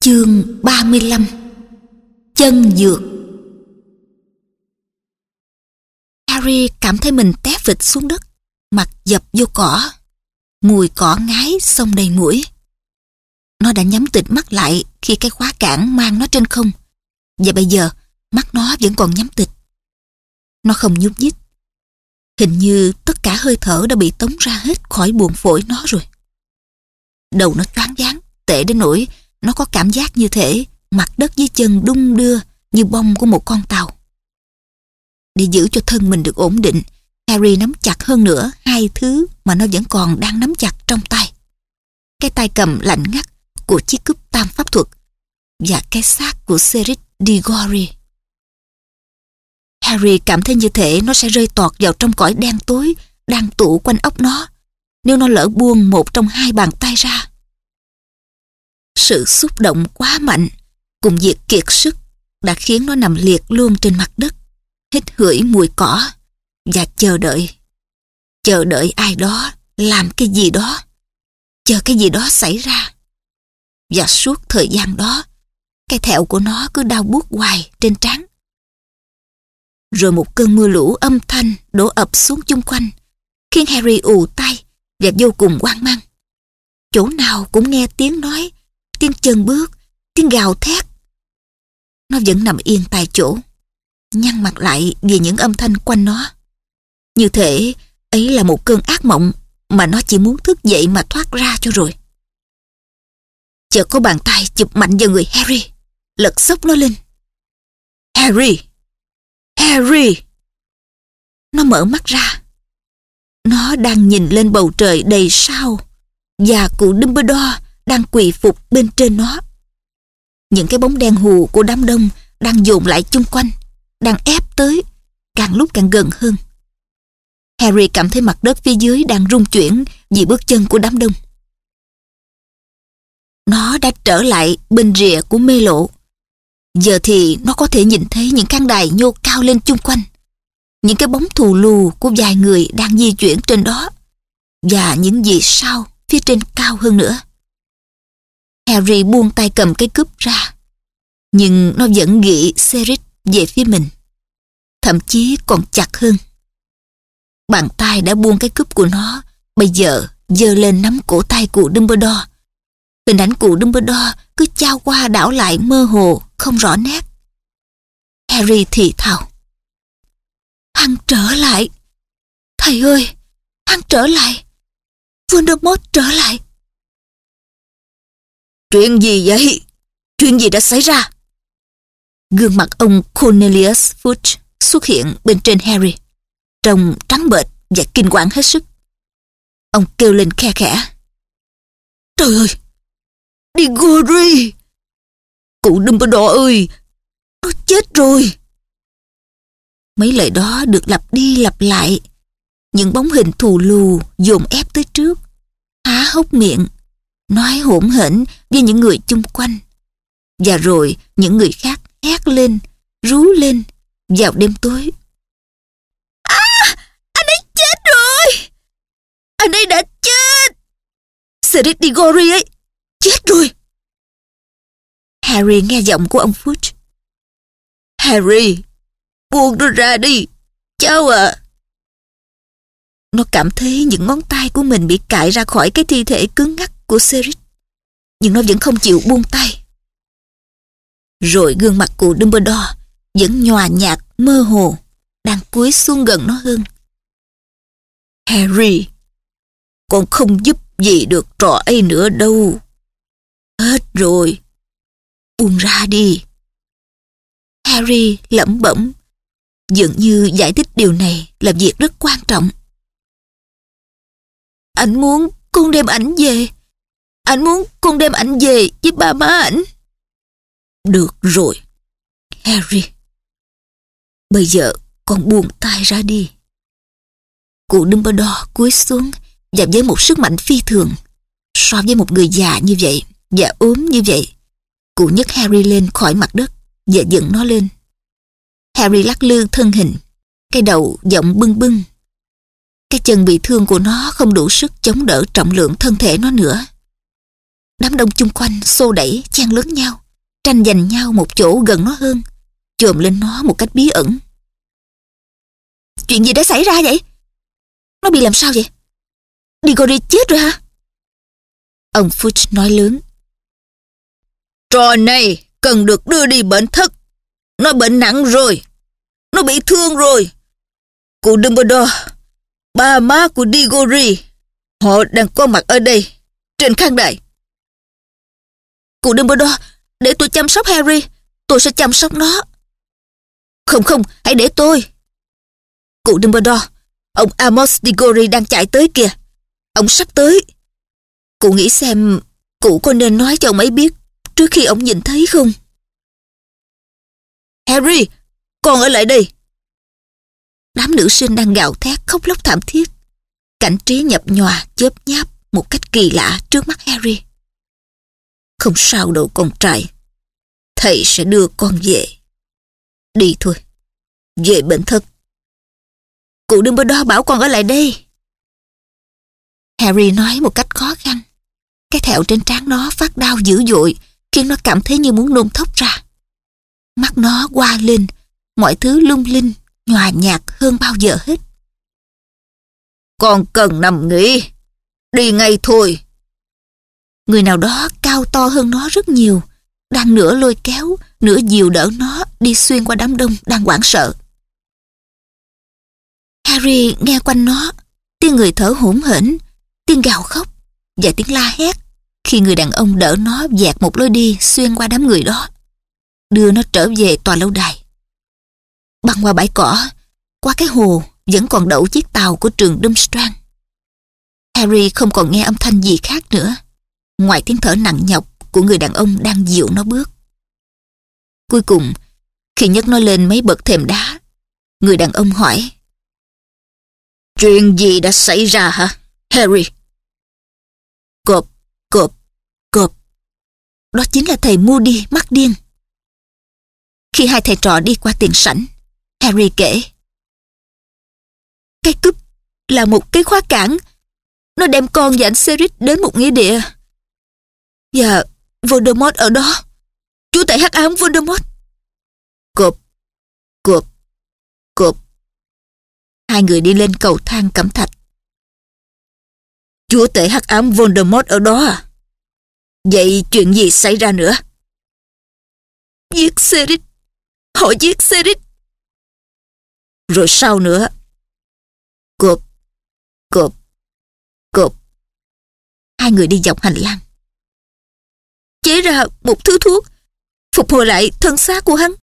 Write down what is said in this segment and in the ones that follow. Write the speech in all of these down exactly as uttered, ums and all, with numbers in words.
Chương ba mươi lăm. Chân dược. Harry cảm thấy mình té phịch xuống đất, mặt dập vô cỏ. Mùi cỏ ngái xông đầy mũi. Nó đã nhắm tịt mắt lại khi cái khóa cản mang nó trên không, và bây giờ mắt nó vẫn còn nhắm tịt. Nó không nhúc nhích. Hình như tất cả hơi thở đã bị tống ra hết khỏi buồng phổi nó rồi. Đầu nó choáng váng, tệ đến nỗi nó có cảm giác như thể mặt đất dưới chân đung đưa như bông của một con tàu. Để giữ cho thân mình được ổn định, Harry nắm chặt hơn nữa hai thứ mà nó vẫn còn đang nắm chặt trong tay. Cái tay cầm lạnh ngắt của chiếc cúp tam pháp thuật và cái xác của Cedric Diggory. Harry cảm thấy như thể nó sẽ rơi tọt vào trong cõi đen tối đang tụ quanh óc nó nếu nó lỡ buông một trong hai bàn tay ra. Sự xúc động quá mạnh cùng việc kiệt sức đã khiến nó nằm liệt luôn trên mặt đất, hít hửi mùi cỏ và chờ đợi. Chờ đợi ai đó làm cái gì đó, chờ cái gì đó xảy ra. Và suốt thời gian đó, cái thẹo của nó cứ đau buốt hoài trên trán. Rồi một cơn mưa lũ âm thanh đổ ập xuống chung quanh, khiến Harry ù tai và vô cùng hoang mang. Chỗ nào cũng nghe tiếng nói, tiếng chân bước, tiếng gào thét. Nó vẫn nằm yên tại chỗ, nhăn mặt lại vì những âm thanh quanh nó. Như thể ấy là một cơn ác mộng mà nó chỉ muốn thức dậy mà thoát ra cho rồi. Chợt có bàn tay chụp mạnh vào người Harry, lật xốc nó lên. Harry! Harry! Nó mở mắt ra. Nó đang nhìn lên bầu trời đầy sao và cụ Dumbledore đang quỳ phục bên trên nó. Những cái bóng đen hù của đám đông đang dồn lại chung quanh, đang ép tới, càng lúc càng gần hơn. Harry cảm thấy mặt đất phía dưới đang rung chuyển vì bước chân của đám đông. Nó đã trở lại bên rìa của mê lộ. Giờ thì nó có thể nhìn thấy những khán đài nhô cao lên chung quanh, những cái bóng thù lù của vài người đang di chuyển trên đó, và những vì sao phía trên cao hơn nữa. Harry buông tay cầm cái cúp ra, nhưng nó vẫn gị Cedric về phía mình, thậm chí còn chặt hơn. Bàn tay đã buông cái cúp của nó bây giờ giơ lên nắm cổ tay cụ Dumbledore. Hình ảnh cụ Dumbledore cứ chao qua đảo lại mơ hồ, không rõ nét. Harry thì thào: "Hắn trở lại! Thầy ơi, hắn trở lại! Voldemort trở lại!" "Chuyện gì vậy? Chuyện gì đã xảy ra?" Gương mặt ông Cornelius Fudge xuất hiện bên trên Harry, trông trắng bệch và kinh quản hết sức. Ông kêu lên khe khẽ: "Trời ơi! Diggory! Cụ Dumbledore ơi! Nó chết rồi!" Mấy lời đó được lặp đi lặp lại. Những bóng hình thù lù dồn ép tới trước, há hốc miệng, nói hỗn hển với những người chung quanh. Và rồi những người khác hét lên, rú lên vào đêm tối: "À! Anh ấy chết rồi! Anh ấy đã chết! Cedric Diggory ấy! Chết rồi!" Harry nghe giọng của ông Fudge: "Harry! Buông nó ra đi! Cháu à!" Nó cảm thấy những ngón tay của mình bị cạy ra khỏi cái thi thể cứng ngắc của Cedric, nhưng nó vẫn không chịu buông tay. Rồi gương mặt cụ Dumbledore vẫn nhòa nhạt mơ hồ, đang cúi xuống gần nó hơn. "Harry, con không giúp gì được trò ấy nữa đâu. Hết rồi. Buông ra đi." Harry lẩm bẩm, dường như giải thích điều này là việc rất quan trọng. "Anh muốn con đem ảnh về. Anh muốn con đem ảnh về với ba má ảnh." "Được rồi, Harry. Bây giờ con buông tay ra đi." Cụ Dumbledore cúi xuống và với một sức mạnh phi thường. So với một người già như vậy và ốm như vậy, cụ nhấc Harry lên khỏi mặt đất và dựng nó lên. Harry lắc lư thân hình, cái đầu giọng bưng bưng. Cái chân bị thương của nó không đủ sức chống đỡ trọng lượng thân thể nó nữa. Đám đông chung quanh xô đẩy, chen lấn nhau, tranh giành nhau một chỗ gần nó hơn, chồm lên nó một cách bí ẩn. Chuyện gì đã xảy ra vậy? Nó bị làm sao vậy? Diggory chết rồi hả? Ông Fudge nói lớn. Trò này cần được đưa đi bệnh thất. Nó bệnh nặng rồi. Nó bị thương rồi. Cụ Dumbledore, ba má của Diggory, họ đang có mặt ở đây, trên khán đài. Cụ Dumbledore, để tôi chăm sóc Harry. Tôi sẽ chăm sóc nó. Không không, hãy để tôi. Cụ Dumbledore, ông Amos Diggory đang chạy tới kìa. Ông sắp tới. Cụ nghĩ xem cụ có nên nói cho ông ấy biết trước khi ông nhìn thấy không? Harry, con ở lại đây. Đám nữ sinh đang gào thét khóc lóc thảm thiết. Cảnh trí nhập nhòa chớp nháp một cách kỳ lạ trước mắt Harry. Không sao đâu con trai. Thầy sẽ đưa con về. Đi thôi. Về bệnh thất. Cụ Dumbledore bảo con ở lại đây. Harry nói một cách khó khăn. Cái thẹo trên trán nó phát đau dữ dội, khiến nó cảm thấy như muốn nôn thốc ra. Mắt nó hoa lên, mọi thứ lung linh, nhòa nhạt hơn bao giờ hết. Con cần nằm nghỉ. Đi ngay thôi. Người nào đó cao to hơn nó rất nhiều, đang nửa lôi kéo, nửa dìu đỡ nó đi xuyên qua đám đông đang hoảng sợ. Harry nghe quanh nó tiếng người thở hổn hển, tiếng gào khóc và tiếng la hét khi người đàn ông đỡ nó dẹt một lối đi xuyên qua đám người đó, đưa nó trở về tòa lâu đài. Băng qua bãi cỏ, qua cái hồ vẫn còn đậu chiếc tàu của trường Durmstrang. Harry không còn nghe âm thanh gì khác nữa, ngoài tiếng thở nặng nhọc của người đàn ông đang dìu nó bước. Cuối cùng, khi nhấc nó lên mấy bậc thềm đá, người đàn ông hỏi: Chuyện gì đã xảy ra hả, Harry? Cộp, cộp, cộp. Đó chính là thầy Moody mắt điên. Khi hai thầy trò đi qua tiền sảnh, Harry kể: Cái cúp là một cái khóa cản. Nó đem con và anh Cedric đến một nghĩa địa. Và Voldemort ở đó. Chúa tể hắc ám Voldemort. Cộp, cộp, cộp. Hai người đi lên cầu thang cẩm thạch. Chúa tể hắc ám Voldemort ở đó à? Vậy chuyện gì xảy ra nữa? Giết Cedric. Họ giết Cedric. Rồi sao nữa? Cộp, cộp, cộp. Hai người đi dọc hành lang, chế ra một thứ thuốc phục hồi lại thân xác của hắn.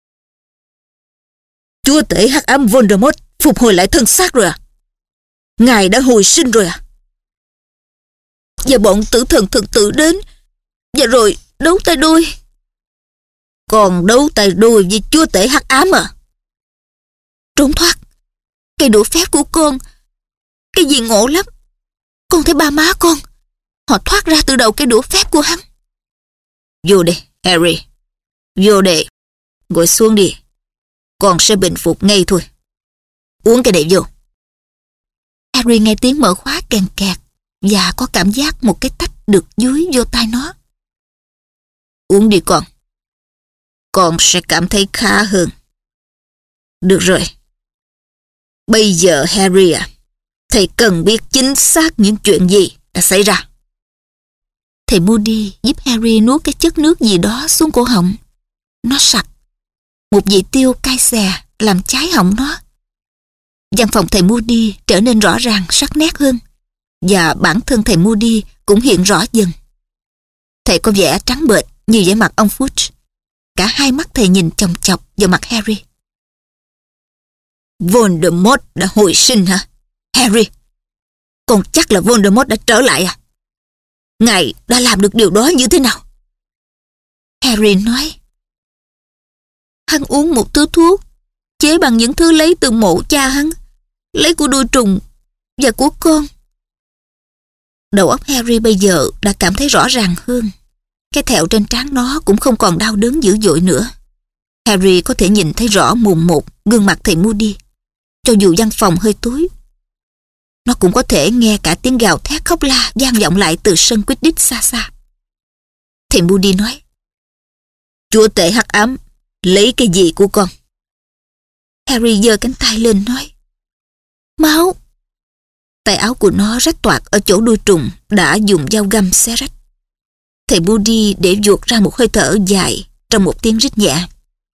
Chúa tể hắc ám Voldemort phục hồi lại thân xác rồi à? Ngài đã hồi sinh rồi à? Và bọn tử thần thực tự đến, và rồi đấu tay đôi. Còn đấu tay đôi với chúa tể hắc ám à? Trốn thoát. Cây đũa phép của con, cái gì ngộ lắm. Con thấy ba má con, họ thoát ra từ đầu cây đũa phép của hắn. Vô đây, Harry. Vô đây. Ngồi xuống đi. Con sẽ bình phục ngay thôi. Uống cái này vô. Harry nghe tiếng mở khóa kèn kẹt và có cảm giác một cái tách được dúi vô tai nó. Uống đi con. Con sẽ cảm thấy khá hơn. Được rồi. Bây giờ Harry à, thầy cần biết chính xác những chuyện gì đã xảy ra. Thầy Moody giúp Harry nuốt cái chất nước gì đó xuống cổ họng. Nó sặc. Một vị tiêu cay xè làm cháy họng nó. Văn phòng thầy Moody trở nên rõ ràng sắc nét hơn, và bản thân thầy Moody cũng hiện rõ dần. Thầy có vẻ trắng bệch như vẻ mặt ông Fudge. Cả hai mắt thầy nhìn chòng chọc vào mặt Harry. Voldemort đã hồi sinh hả, Harry? Con chắc là Voldemort đã trở lại à? Ngài đã làm được điều đó như thế nào? Harry nói: Hắn uống một thứ thuốc chế bằng những thứ lấy từ mộ cha hắn, lấy của đuôi trùng và của con. Đầu óc Harry bây giờ đã cảm thấy rõ ràng hơn. Cái thẹo trên trán nó cũng không còn đau đớn dữ dội nữa. Harry có thể nhìn thấy rõ mồn một gương mặt thầy Moody, cho dù văn phòng hơi tối. Nó cũng có thể nghe cả tiếng gào thét khóc la vang vọng lại từ sân Quidditch xa xa. Thầy Moody nói. Chúa tể hắc ám lấy cái gì của con? Harry giơ cánh tay lên nói. Máu. Tay áo của nó rách toạc ở chỗ đuôi trùng đã dùng dao găm xé rách. Thầy Moody để vuột ra một hơi thở dài trong một tiếng rít nhẹ.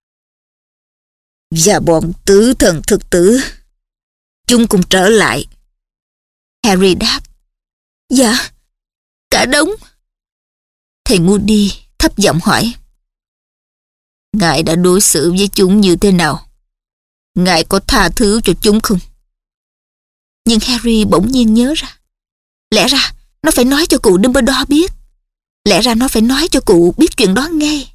Và bọn tử thần thực tử, chúng cùng trở lại. Harry đáp. Dạ, cả đống. Thầy Moody thấp giọng hỏi. Ngài đã đối xử với chúng như thế nào? Ngài có tha thứ cho chúng không? Nhưng Harry bỗng nhiên nhớ ra. Lẽ ra nó phải nói cho cụ Dumbledore biết. Lẽ ra nó phải nói cho cụ biết chuyện đó ngay.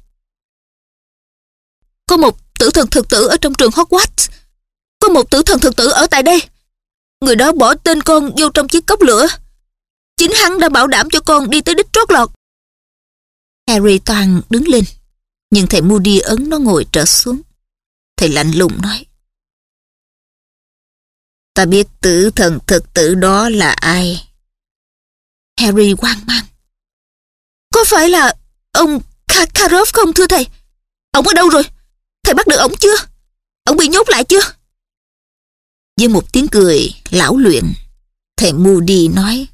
Có một tử thần thực tử ở trong trường Hogwarts. Có một tử thần thực tử ở tại đây. Người đó bỏ tên con vô trong chiếc cốc lửa. Chính hắn đã bảo đảm cho con đi tới đích trót lọt. Harry toan đứng lên, nhưng thầy Moody ấn nó ngồi trở xuống. Thầy lạnh lùng nói. Ta biết tử thần thực tử đó là ai. Harry hoang mang. Có phải là ông Karkaroff không thưa thầy? Ông ở đâu rồi? Thầy bắt được ông chưa? Ông bị nhốt lại chưa? Với một tiếng cười lão luyện, thầy Moody nói.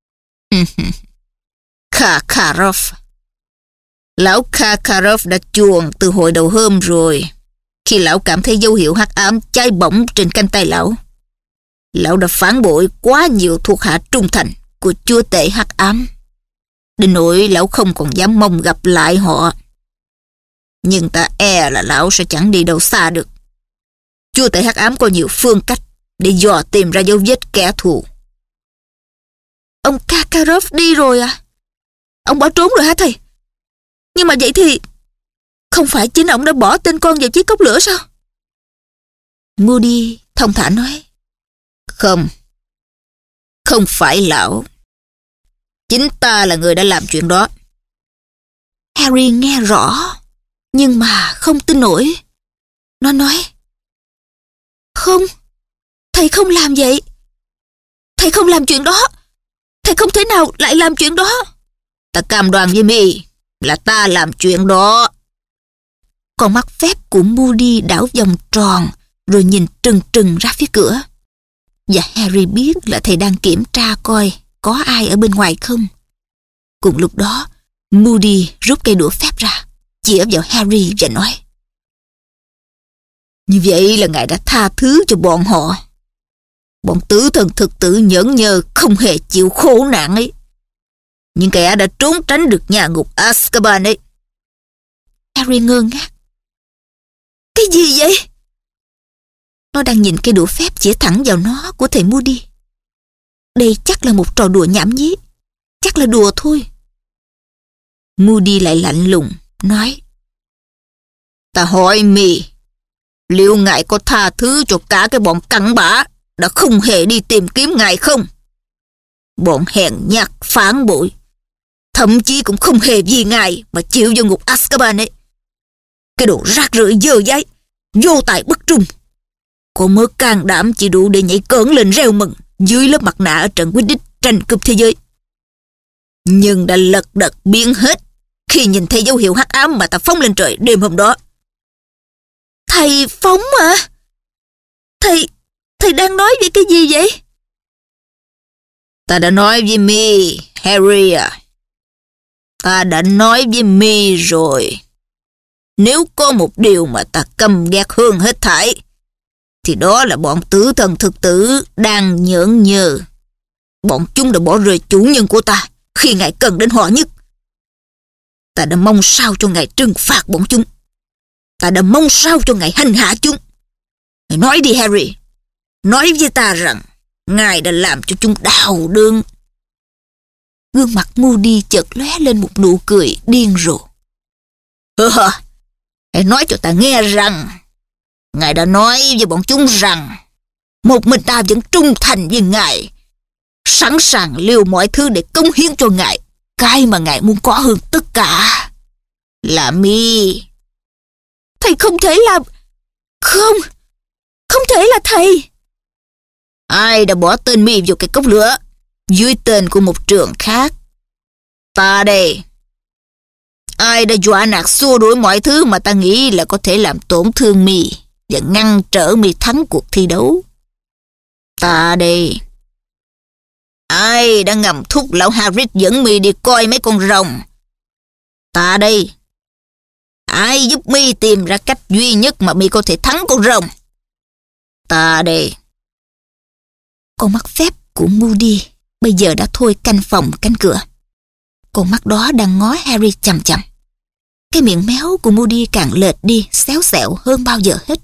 Karkaroff. Lão Karkaroff đã chuồn từ hồi đầu hôm rồi. Khi lão cảm thấy dấu hiệu hắc ám cháy bỏng trên cánh tay lão, lão đã phản bội quá nhiều thuộc hạ trung thành của chúa tể hắc ám, đến nỗi lão không còn dám mong gặp lại họ. Nhưng ta e là lão sẽ chẳng đi đâu xa được. Chúa tể hắc ám có nhiều phương cách để dò tìm ra dấu vết kẻ thù. Ông Karkaroff đi rồi à? Ông bỏ trốn rồi hả thầy? Nhưng mà vậy thì không phải chính ông đã bỏ tên con vào chiếc cốc lửa sao? Moody thông thả nói. Không, không phải lão. Chính ta là người đã làm chuyện đó. Harry nghe rõ, nhưng mà không tin nổi. Nó nói. Không, thầy không làm vậy. Thầy không làm chuyện đó. Thầy không thể nào lại làm chuyện đó. Ta cam đoan với mi là ta làm chuyện đó. Con mắt phép của Moody đảo vòng tròn rồi nhìn trừng trừng ra phía cửa. Và Harry biết là thầy đang kiểm tra coi có ai ở bên ngoài không. Cùng lúc đó, Moody rút cây đũa phép ra, chĩa vào Harry và nói. Như vậy là ngài đã tha thứ cho bọn họ. Bọn tử thần thực tử nhẫn nhơ không hề chịu khổ nạn ấy. Nhưng kẻ đã trốn tránh được nhà ngục Azkaban ấy. Harry ngơ ngác. Cái gì vậy? Nó đang nhìn cây đũa phép chĩa thẳng vào nó của thầy Moody. Đây chắc là một trò đùa nhảm nhí. Chắc là đùa thôi. Moody lại lạnh lùng, nói. Ta hỏi mi, liệu ngài có tha thứ cho cả cái bọn cặn bã đã không hề đi tìm kiếm ngài không? Bọn hèn nhát phản bội, thậm chí cũng không hề vì ngài mà chịu vô ngục Azkaban ấy. Cái đồ rác rưởi dơ dáy, vô tài bất trung. Có mớ can đảm chỉ đủ để nhảy cỡn lên reo mừng dưới lớp mặt nạ ở trận Quidditch tranh cúp thế giới. Nhưng đã lật đật biến hết khi nhìn thấy dấu hiệu hắc ám mà ta phóng lên trời đêm hôm đó. Thầy phóng à? Thầy, thầy đang nói về cái gì vậy? Ta đã nói với mi, Harry à. Ta đã nói với mi rồi. Nếu có một điều mà ta căm ghét hơn hết thảy, thì đó là bọn tử thần thực tử đang nhởn nhơ. Bọn chúng đã bỏ rơi chủ nhân của ta khi ngài cần đến họ nhất. Ta đã mong sao cho ngài trừng phạt bọn chúng. Ta đã mong sao cho ngài hành hạ chúng. Ngài nói đi Harry. Nói với ta rằng ngài đã làm cho chúng đau đớn. Gương mặt Moody chợt lóe lên một nụ cười điên rồ. Hơ, hãy nói cho ta nghe rằng ngài đã nói với bọn chúng rằng một mình ta vẫn trung thành với ngài, sẵn sàng liều mọi thứ để cống hiến cho ngài cái mà ngài muốn có hơn tất cả. Là mi. Thầy không thể làm. Không, không thể là thầy. Ai đã bỏ tên mi vào cái cốc lửa dưới tên của một trường khác? Ta đây. Ai đã dọa nạt xua đuổi mọi thứ mà ta nghĩ là có thể làm tổn thương mi và ngăn trở mi thắng cuộc thi đấu? Ta đây. Ai đã ngầm thúc lão Hagrid dẫn mi đi coi mấy con rồng? Ta đây. Ai giúp mi tìm ra cách duy nhất mà mi có thể thắng con rồng? Ta đây. Con mắt phép của Moody bây giờ đã thôi canh phòng canh cửa. Con mắt đó đang ngó Harry chằm chằm. Cái miệng méo của Moody càng lệch đi, xéo xẹo hơn bao giờ hết.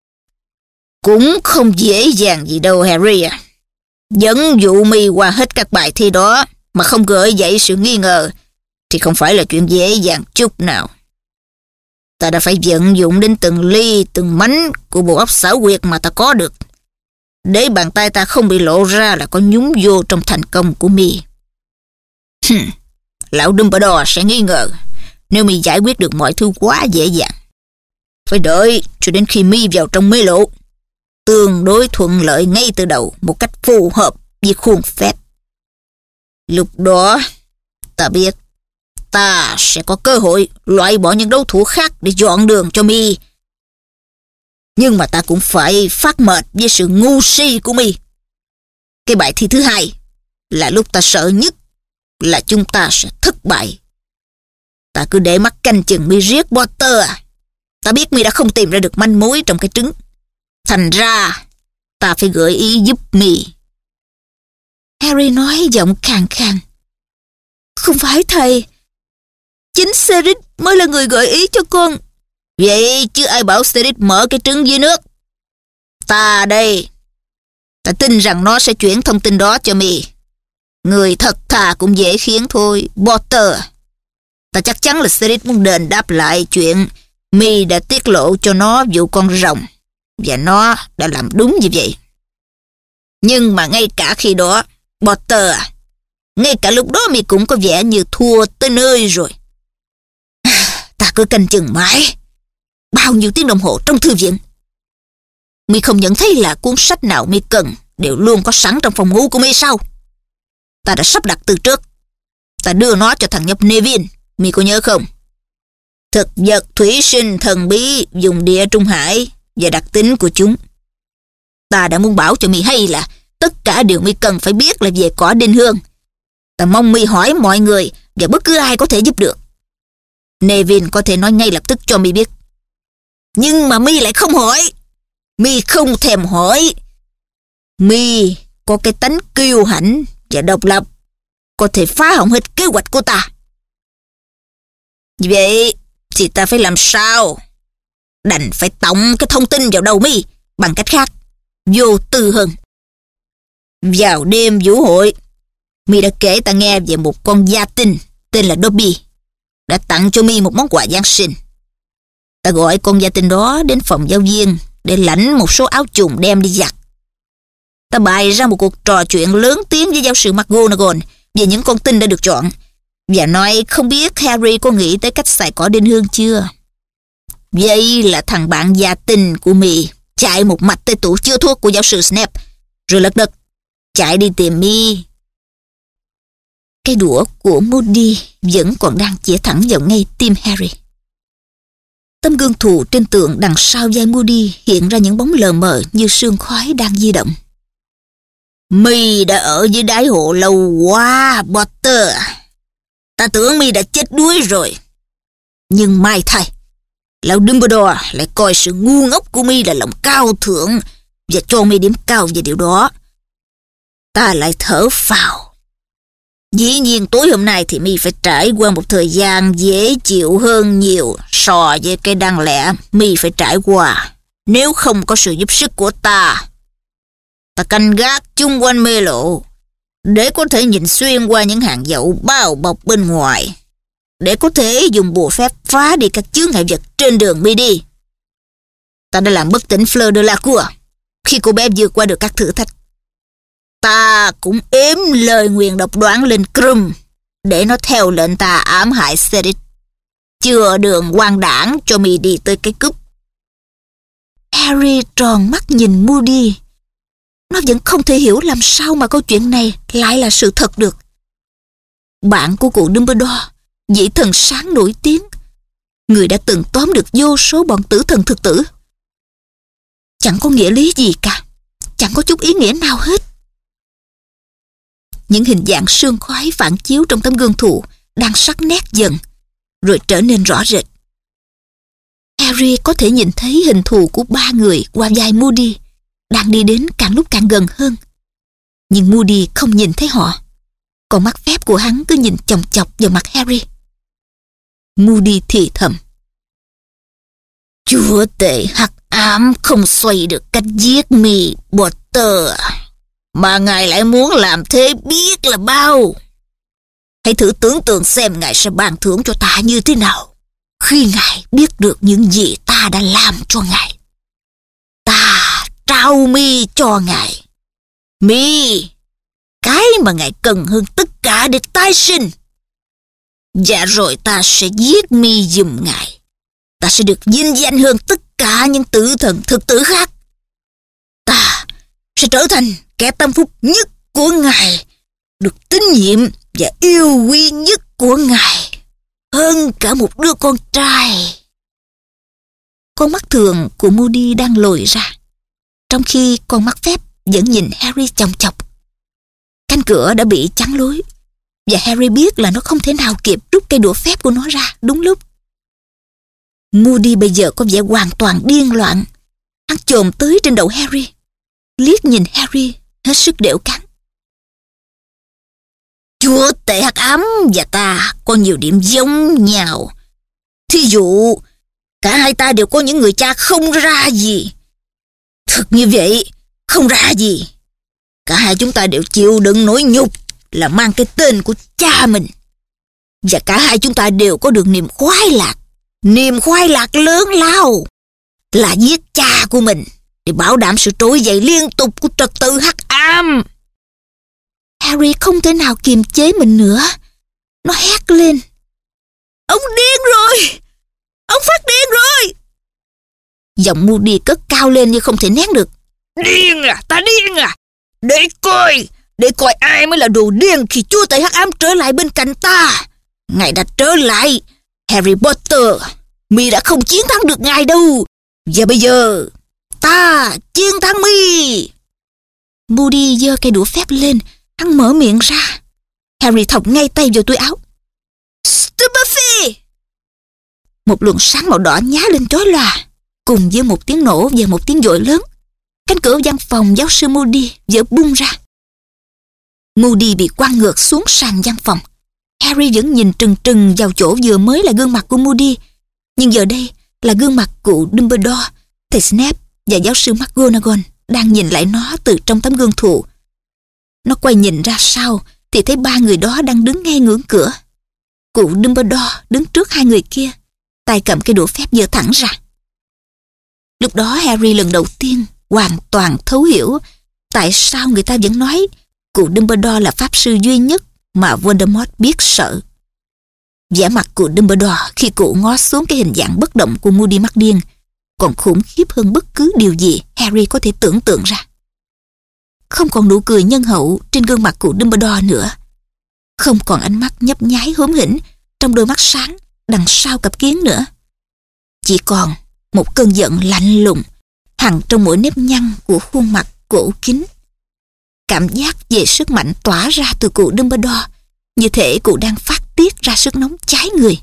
Cũng không dễ dàng gì đâu Harry à. Dẫn dụ mi qua hết các bài thi đó mà không gợi dậy sự nghi ngờ thì không phải là chuyện dễ dàng chút nào. Ta đã phải vận dụng đến từng ly, từng mánh của bộ óc xảo quyệt mà ta có được, để bàn tay ta không bị lộ ra là có nhúng vô trong thành công của mi. Hừm, lão Dumbledore sẽ nghi ngờ nếu mi giải quyết được mọi thứ quá dễ dàng. Phải đợi cho đến khi mi vào trong mê lộ, tương đối thuận lợi ngay từ đầu một cách phù hợp với khuôn phép. Lúc đó, ta biết ta sẽ có cơ hội loại bỏ những đấu thủ khác để dọn đường cho mi. Nhưng mà ta cũng phải phát mệt với sự ngu si của mi. Cái bài thi thứ hai là lúc ta sợ nhất là chúng ta sẽ thất bại. Ta cứ để mắt canh chừng mi riết Potter à. Ta biết mi đã không tìm ra được manh mối trong cái trứng. Thành ra ta phải gợi ý giúp mi. Harry nói giọng khàn khàn. Không phải thầy. Chính Cedric mới là người gợi ý cho con. Vậy chứ ai bảo Cedric mở cái trứng dưới nước? Ta đây. Ta tin rằng nó sẽ chuyển thông tin đó cho mi. Người thật thà cũng dễ khiến thôi, Potter. Ta chắc chắn là Cedric muốn đền đáp lại chuyện mi đã tiết lộ cho nó vụ con rồng, và nó đã làm đúng như vậy. Nhưng mà ngay cả khi đó, Potter, ngay cả lúc đó mi cũng có vẻ như thua tới nơi rồi. Ta cứ canh chừng mãi bao nhiêu tiếng đồng hồ trong thư viện. Mi không nhận thấy là cuốn sách nào mi cần đều luôn có sẵn trong phòng ngủ của mi sao? Ta đã sắp đặt từ trước. Ta đưa nó cho thằng nhóc Neville, mi có nhớ không? Thực vật thủy sinh thần bí dùng địa Trung Hải và đặc tính của chúng. Ta đã muốn bảo cho mi hay là tất cả điều mi cần phải biết là về cỏ đinh hương. Ta mong mi hỏi mọi người và bất cứ ai có thể giúp được. Neville có thể nói ngay lập tức cho mi biết. Nhưng mà mi lại không hỏi. Mi không thèm hỏi. Mi có cái tánh kiêu hãnh và độc lập, có thể phá hỏng hết kế hoạch của ta. Vậy thì ta phải làm sao? Đành phải tổng cái thông tin vào đầu mi bằng cách khác, vô tư hơn. Vào đêm vũ hội, mi đã kể ta nghe về một con gia tinh tên là Dobby đã tặng cho mi một món quà Giáng sinh. Ta gọi con gia tinh đó đến phòng giáo viên để lãnh một số áo chùng đem đi giặt. Ta bày ra một cuộc trò chuyện lớn tiếng với giáo sư McGonagall về những con tinh đã được chọn, và nói không biết Harry có nghĩ tới cách xài cỏ đinh hương chưa. Vậy là thằng bạn gia tinh của mi chạy một mạch tới tủ chứa thuốc của giáo sư Snape, rồi lật đật chạy đi tìm mi. Cái đũa của Moody vẫn còn đang chĩa thẳng vào ngay tim Harry. Tấm gương thù trên tường đằng sau vai Moody hiện ra những bóng lờ mờ như sương khói đang di động. Mi đã ở dưới đáy hồ lâu quá, Potter. Ta tưởng mi đã chết đuối rồi. Nhưng may thay, lão Dumbledore lại coi sự ngu ngốc của mi là lòng cao thượng và cho mi điểm cao về điều đó. Ta lại thở phào. Dĩ nhiên tối hôm nay thì mi phải trải qua một thời gian dễ chịu hơn nhiều so với cái đáng lẽ mi phải trải qua nếu không có sự giúp sức của ta. Ta canh gác chung quanh mê lộ để có thể nhìn xuyên qua những hàng dậu bao bọc bên ngoài, để có thể dùng bùa phép phá đi các chướng ngại vật trên đường mi đi. Ta đã làm bất tỉnh Fleur Delacour khi cô bé vượt qua được các thử thách. Ta cũng ếm lời nguyền độc đoán lên Krum để nó theo lệnh ta ám hại Cedric, chừa đường quan đảng cho mi đi tới cái cúp. Harry tròn mắt nhìn Moody. Nó vẫn không thể hiểu làm sao mà câu chuyện này lại là sự thật được. Bạn của cụ Dumbledore vị thần sáng nổi tiếng, người đã từng tóm được vô số bọn tử thần thực tử. Chẳng có nghĩa lý gì cả, chẳng có chút ý nghĩa nào hết. Những hình dạng sương khói phản chiếu trong tấm gương thụ đang sắc nét dần, rồi trở nên rõ rệt. Harry có thể nhìn thấy hình thù của ba người qua vai Moody, đang đi đến càng lúc càng gần hơn. Nhưng Moody không nhìn thấy họ, còn mắt phép của hắn cứ nhìn chòng chọc vào mặt Harry. Moody thì thầm: "Chúa tể hắc ám không xoay được cách giết mi, Potter, mà ngài lại muốn làm thế biết là bao. Hãy thử tưởng tượng xem ngài sẽ ban thưởng cho ta như thế nào khi ngài biết được những gì ta đã làm cho ngài. Ta trao mi cho ngài, mi, cái mà ngài cần hơn tất cả để tái sinh. Và rồi ta sẽ giết mi giùm ngài. Ta sẽ được vinh danh hơn tất cả những tử thần thực tử khác. Ta sẽ trở thành kẻ tâm phúc nhất của ngài, được tín nhiệm và yêu quý nhất của ngài, hơn cả một đứa con trai." Con mắt thường của Moody đang lồi ra, trong khi con mắt phép vẫn nhìn Harry chòng chọc. Cánh cửa đã bị chắn lối, và Harry biết là nó không thể nào kịp rút cây đũa phép của nó ra đúng lúc. Moody bây giờ có vẻ hoàn toàn điên loạn. Hắn chồm tới trên đầu Harry, liếc nhìn Harry hết sức đểu cắn. "Chúa tể hắc ám và ta có nhiều điểm giống nhau. Thí dụ, cả hai ta đều có những người cha không ra gì. Thật như vậy, không ra gì. Cả hai chúng ta đều chịu đựng nỗi nhục là mang cái tên của cha mình. Và cả hai chúng ta đều có được niềm khoái lạc, niềm khoái lạc lớn lao là giết cha của mình để bảo đảm sự trỗi dậy liên tục của trật tự hắc ám." Harry không thể nào kiềm chế mình nữa. Nó hét lên: "Ông điên rồi! Ông phát điên rồi!" Giọng Moody cất cao lên như không thể nén được. "Điên à? Ta điên à? Để coi, để coi ai mới là đồ điên khi chúa tể hắc ám trở lại bên cạnh ta. Ngài đã trở lại, Harry Potter. Mi đã không chiến thắng được ngài đâu. Và bây giờ, ta chiến thắng mi." Moody giơ cây đũa phép lên, hắn mở miệng ra. Harry thọc ngay tay vào túi áo. "Stupefy!" Một luồng sáng màu đỏ nhá lên chói lòa, cùng với một tiếng nổ và một tiếng dội lớn. Cánh cửa văn phòng giáo sư Moody vỡ bung ra. Moody bị quăng ngược xuống sàn văn phòng. Harry vẫn nhìn trừng trừng vào chỗ vừa mới là gương mặt của Moody, nhưng giờ đây là gương mặt cụ Dumbledore, thầy Snape và giáo sư McGonagall đang nhìn lại nó từ trong tấm gương thụ. Nó quay nhìn ra sau thì thấy ba người đó đang đứng ngay ngưỡng cửa. Cụ Dumbledore đứng trước hai người kia, tay cầm cây đũa phép giơ thẳng ra. Lúc đó Harry lần đầu tiên hoàn toàn thấu hiểu tại sao người ta vẫn nói cụ Dumbledore là pháp sư duy nhất mà Voldemort biết sợ. Vẻ mặt cụ Dumbledore khi cụ ngó xuống cái hình dạng bất động của Moody mắt điên còn khủng khiếp hơn bất cứ điều gì Harry có thể tưởng tượng ra. Không còn nụ cười nhân hậu trên gương mặt cụ Dumbledore nữa. Không còn ánh mắt nhấp nháy hóm hỉnh trong đôi mắt sáng đằng sau cặp kiến nữa. Chỉ còn một cơn giận lạnh lùng hằn trong mỗi nếp nhăn của khuôn mặt cổ kính. Cảm giác về sức mạnh tỏa ra từ cụ Dumbledore, như thể cụ đang phát tiết ra sức nóng cháy người.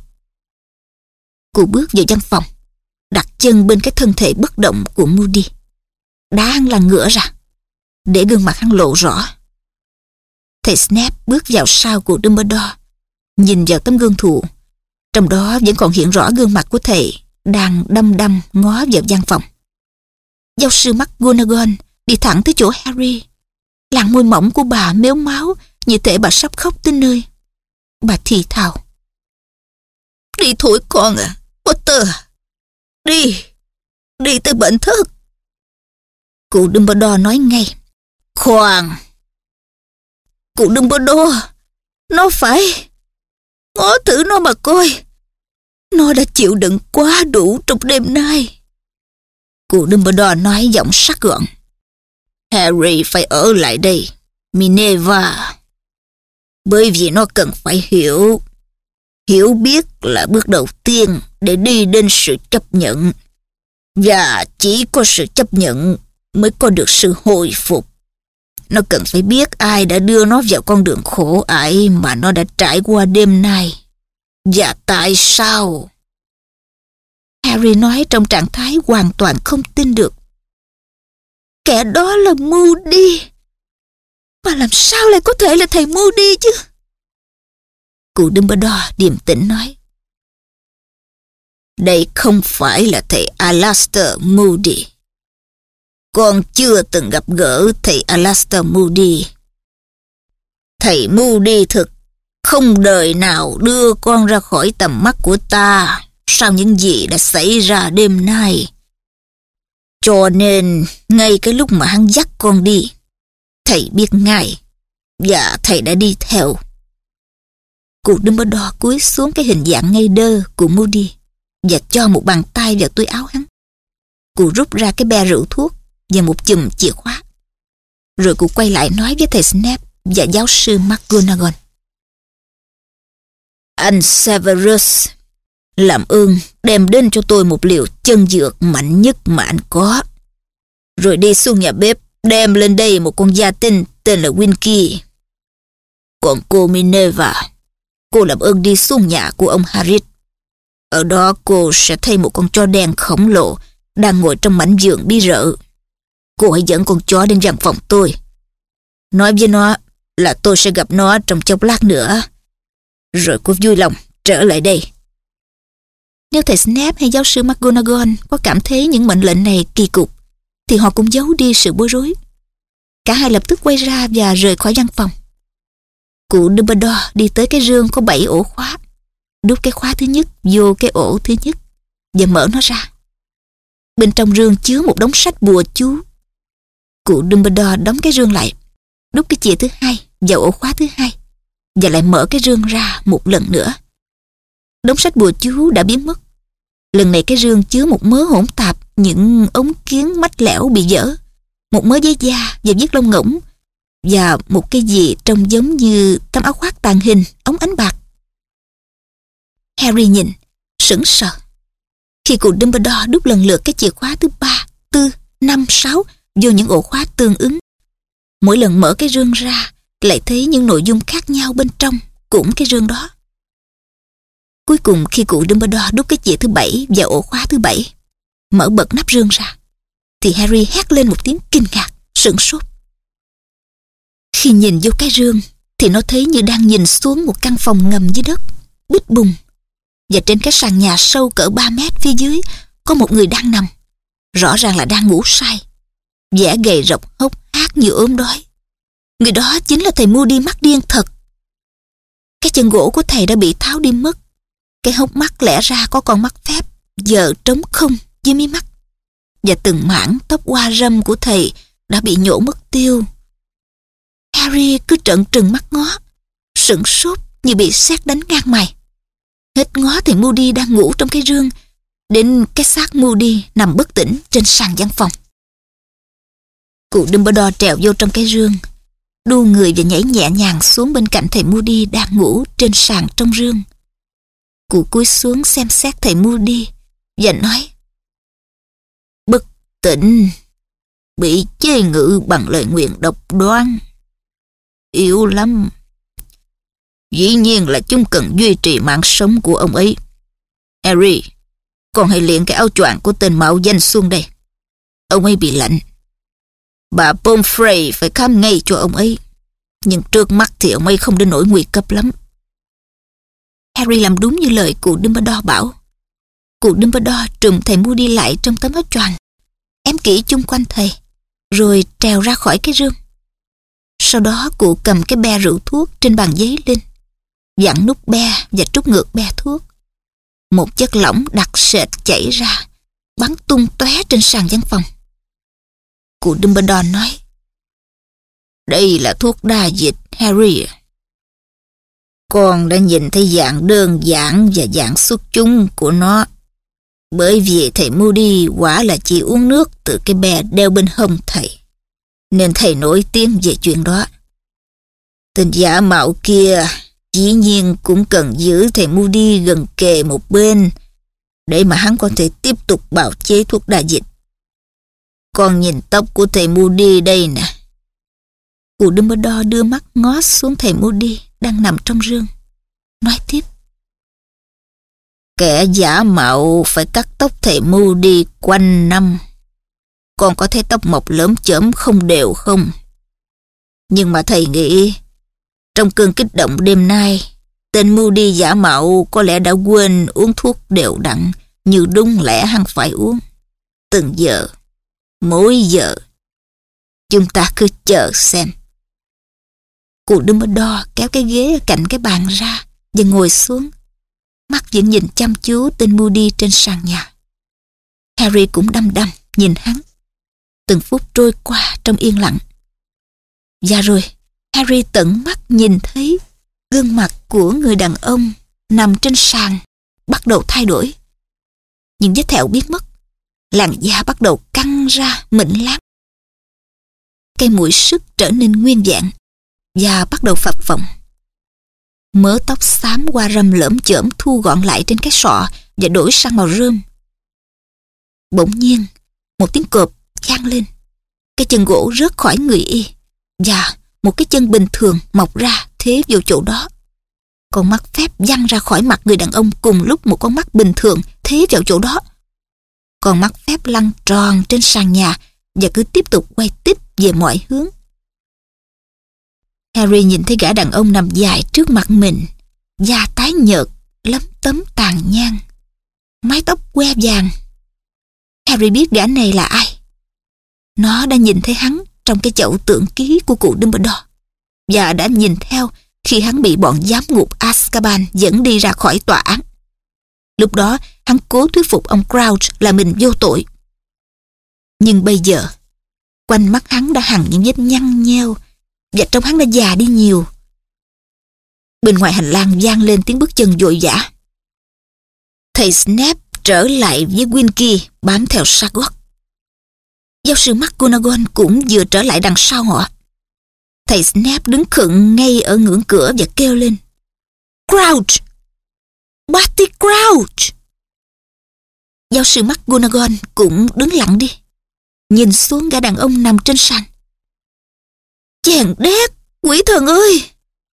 Cụ bước vào văn phòng, đặt chân bên cái thân thể bất động của Moody, đá hắn lăn ngửa ra, để gương mặt hắn lộ rõ. Thầy Snape bước vào sau cụ Dumbledore, nhìn vào tấm gương thụ. Trong đó vẫn còn hiện rõ gương mặt của thầy đang đăm đăm ngó vào văn phòng. Giáo sư McGonagall đi thẳng tới chỗ Harry. Làn môi mỏng của bà mếu máu như thể bà sắp khóc tới nơi. Bà thì thào: "Đi thôi con à, Potter. Đi, đi tới bệnh thất." Cụ Dumbledore nói ngay: "Khoan, cụ Dumbledore, nó phải... ngó thử nó mà coi. Nó đã chịu đựng quá đủ trong đêm nay." Cụ Dumbledore nói giọng sắc gọn: "Harry phải ở lại đây, Minerva. Bởi vì nó cần phải hiểu, Hiểu biết là bước đầu tiên để đi đến sự chấp nhận. Và chỉ có sự chấp nhận mới có được sự hồi phục. Nó cần phải biết ai đã đưa nó vào con đường khổ ải mà nó đã trải qua đêm nay. Và tại sao? Harry nói trong trạng thái hoàn toàn không tin được. Kẻ đó là Moody. Mà làm sao lại có thể là thầy Moody chứ? Cụ Dumbledore điềm tĩnh nói. Đây không phải là thầy Alastor Moody. Con chưa từng gặp gỡ thầy Alastor Moody. Thầy Moody thực không đời nào đưa con ra khỏi tầm mắt của ta sau những gì đã xảy ra đêm nay. Cho nên, ngay cái lúc mà hắn dắt con đi, thầy biết ngay, và thầy đã đi theo. Cụ Dumbledore cúi xuống cái hình dạng ngây đơ của Moody và cho một bàn tay vào túi áo hắn. Cụ rút ra cái be rượu thuốc và một chùm chìa khóa. Rồi cụ quay lại nói với thầy Snape và giáo sư McGonagall. Anh Severus, làm ơn đem đến cho tôi một liều chân dược mạnh nhất mà anh có. Rồi đi xuống nhà bếp, đem lên đây một con gia tinh tên là Winky. Còn cô Minerva, cô làm ơn đi xuống nhà của ông Harris. Ở đó cô sẽ thấy một con chó đen khổng lồ đang ngồi trong mảnh giường bí rợ. Cô hãy dẫn con chó đến văn phòng tôi. Nói với nó là tôi sẽ gặp nó trong chốc lát nữa. Rồi cô vui lòng trở lại đây. Nếu thầy Snape hay giáo sư McGonagall có cảm thấy những mệnh lệnh này kỳ cục, thì họ cũng giấu đi sự bối rối. Cả hai lập tức quay ra và rời khỏi văn phòng. Cụ Dumbledore đi tới cái rương có bảy ổ khóa, đút cái khóa thứ nhất vô cái ổ thứ nhất và mở nó ra. Bên trong rương chứa một đống sách bùa chú. Cụ Dumbledore đóng cái rương lại, đút cái chìa thứ hai vào ổ khóa thứ hai và lại mở cái rương ra một lần nữa. Đống sách bùa chú đã biến mất. Lần này cái rương chứa một mớ hỗn tạp những ống kiến mách lẻo bị dở, một mớ giấy da và viết lông ngỗng, và một cái gì trông giống như tấm áo khoác tàng hình, ống ánh bạc. Harry nhìn, sững sờ. Khi cụ Dumbledore đút lần lượt cái chìa khóa thứ ba, tư, năm, sáu vô những ổ khóa tương ứng. Mỗi lần mở cái rương ra, lại thấy những nội dung khác nhau bên trong cũng cái rương đó. Cuối cùng khi cụ Dumbledore đút cái chìa thứ bảy vào ổ khóa thứ bảy, mở bật nắp rương ra, thì Harry hét lên một tiếng kinh ngạc, sửng sốt. Khi nhìn vô cái rương, thì nó thấy như đang nhìn xuống một căn phòng ngầm dưới đất, bít bùng. Và trên cái sàn nhà sâu cỡ ba mét phía dưới, có một người đang nằm, rõ ràng là đang ngủ say, vẻ gầy rộc hốc hác như ốm đói. Người đó chính là thầy Moody mắt điên thật. Cái chân gỗ của thầy đã bị tháo đi mất. Cái hốc mắt lẽ ra có con mắt phép giờ trống không dưới mí mắt, và từng mảng tóc hoa râm của thầy đã bị nhổ mất tiêu. Harry cứ trợn trừng mắt ngó, sửng sốt như bị sét đánh ngang mày. Hết ngó thầy Moody đang ngủ trong cái rương, đến cái xác Moody nằm bất tỉnh trên sàn văn phòng. Cụ Dumbledore trèo vô trong cái rương, đu người và nhảy nhẹ nhàng xuống bên cạnh thầy Moody đang ngủ trên sàn trong rương. Cụ cúi xuống xem xét thầy Moody và nói: Bất tỉnh, bị chế ngự bằng lời nguyền độc đoán, yếu lắm. Dĩ nhiên là chúng cần duy trì mạng sống của ông ấy. Harry, con hãy liền cái áo choàng của tên mạo danh xuống đây. Ông ấy bị lạnh. Bà Pomfrey phải khám ngay cho ông ấy, nhưng trước mắt thì ông ấy không đến nỗi nguy cấp lắm. Harry làm đúng như lời cụ Dumbledore bảo. Cụ Dumbledore trùm thầy Moody lại trong tấm áo choàng, ém kỹ chung quanh thầy, rồi trèo ra khỏi cái rương. Sau đó cụ cầm cái be rượu thuốc trên bàn giấy lên, vặn nút be và trút ngược be thuốc. Một chất lỏng đặc sệt chảy ra, bắn tung tóe trên sàn văn phòng. Cụ Dumbledore nói: Đây là thuốc đa dịch, Harry. Con đã nhìn thấy dạng đơn giản và dạng xuất chúng của nó, bởi vì thầy Moody quả là chỉ uống nước từ cái be đeo bên hông thầy, nên thầy nổi tiếng về chuyện đó. Tên giả mạo kia Dĩ nhiên cũng cần giữ thầy Moody gần kề một bên để mà hắn có thể tiếp tục bào chế thuốc đa dịch. Con nhìn tóc của thầy Moody đây nè. Cụ Dumbledore đưa mắt ngó xuống thầy Moody đang nằm trong rương, nói tiếp. Kẻ giả mạo phải cắt tóc thầy Moody quanh năm. Con có thấy tóc mọc lởm chởm không đều không? Nhưng mà thầy nghĩ, trong cơn kích động đêm nay, tên Moody giả mạo có lẽ đã quên uống thuốc đều đặn như đúng lẽ hắn phải uống. Từng giờ, mỗi giờ. Chúng ta cứ chờ xem. Cụ Dumbledore kéo cái ghế ở cạnh cái bàn ra và ngồi xuống. Mắt vẫn nhìn chăm chú tên Moody trên sàn nhà. Harry cũng đăm đăm nhìn hắn. Từng phút trôi qua trong yên lặng. Và rồi Harry tận mắt nhìn thấy gương mặt của người đàn ông nằm trên sàn bắt đầu thay đổi. Những vết thẹo biến mất, làn da bắt đầu căng ra mịn láng. Cây mũi sức trở nên nguyên vẹn và bắt đầu phập phồng. Mớ tóc xám qua râm lởm chởm thu gọn lại trên cái sọ và đổi sang màu rơm. Bỗng nhiên, một tiếng cộp vang lên. Cái chân gỗ rớt khỏi người y và một cái chân bình thường mọc ra thế vào chỗ đó. Con mắt phép văng ra khỏi mặt người đàn ông cùng lúc một con mắt bình thường thế vào chỗ đó. Con mắt phép lăn tròn trên sàn nhà và cứ tiếp tục quay tít về mọi hướng. Harry nhìn thấy gã đàn ông nằm dài trước mặt mình, da tái nhợt, lấm tấm tàn nhang, mái tóc que vàng. Harry biết gã này là ai. Nó đã nhìn thấy hắn trong cái chậu tượng ký của cụ Dumbledore và đã nhìn theo khi hắn bị bọn giám ngục Azkaban dẫn đi ra khỏi tòa án. Lúc đó hắn cố thuyết phục ông Crouch là mình vô tội. Nhưng bây giờ quanh mắt hắn đã hằn những vết nhăn nheo và trông hắn đã già đi nhiều. Bên ngoài hành lang vang lên tiếng bước chân vội vã. Thầy Snape trở lại với Winky bám theo sát gót. Giáo sư McGonagall cũng vừa trở lại đằng sau họ. Thầy Snape đứng khựng ngay ở ngưỡng cửa và kêu lên: Crouch! Barty Crouch! Giáo sư McGonagall cũng đứng lặng đi, nhìn xuống gã đàn ông nằm trên sàn. Chàng đét, quỷ thần ơi!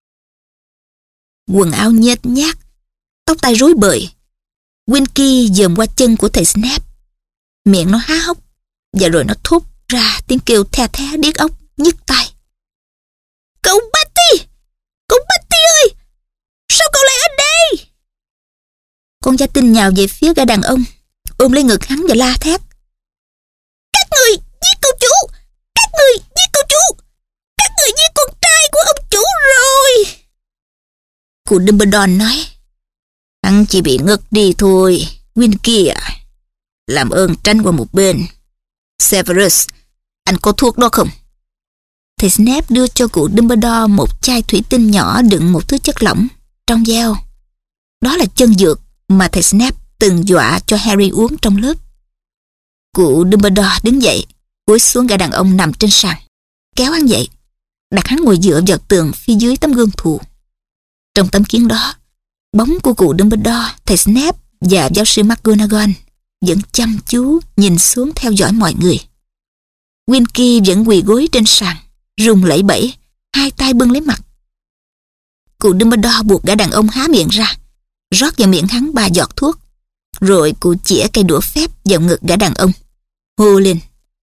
Quần áo nhếch nhác, tóc tai rối bời, Winky dòm qua chân của thầy Snape. Miệng nó há hốc và rồi nó thốt ra tiếng kêu the thé điếc óc nhức tai. Cậu Barty! Cậu Barty ơi! Sao cậu lại ở đây? Con gia tinh nhào về phía gã đàn ông, ôm lấy ngực hắn và la thét. Các người giết cô chủ! Các người giết cô chủ! Các người giết con trai của ông chủ rồi! Cụ Dumbledore nói. Hắn chỉ bị ngất đi thôi, Winky à. Làm ơn tránh qua một bên. Severus, anh có thuốc đó không? Thầy Snape đưa cho cụ Dumbledore một chai thủy tinh nhỏ đựng một thứ chất lỏng trong dao. Đó là chân dược mà thầy Snape từng dọa cho Harry uống trong lớp. Cụ Dumbledore đứng dậy, cúi xuống gã đàn ông nằm trên sàn, kéo hắn dậy, đặt hắn ngồi dựa vào tường phía dưới tấm gương thù. Trong tấm kiến đó, bóng của cụ Dumbledore, thầy Snape và giáo sư McGonagall vẫn chăm chú nhìn xuống theo dõi mọi người. Winky vẫn quỳ gối trên sàn, run lẩy bẩy, hai tay bưng lấy mặt. Cụ Dumbledore buộc gã đàn ông há miệng ra, rót vào miệng hắn ba giọt thuốc, rồi cụ chĩa cây đũa phép vào ngực gã đàn ông, hô lên: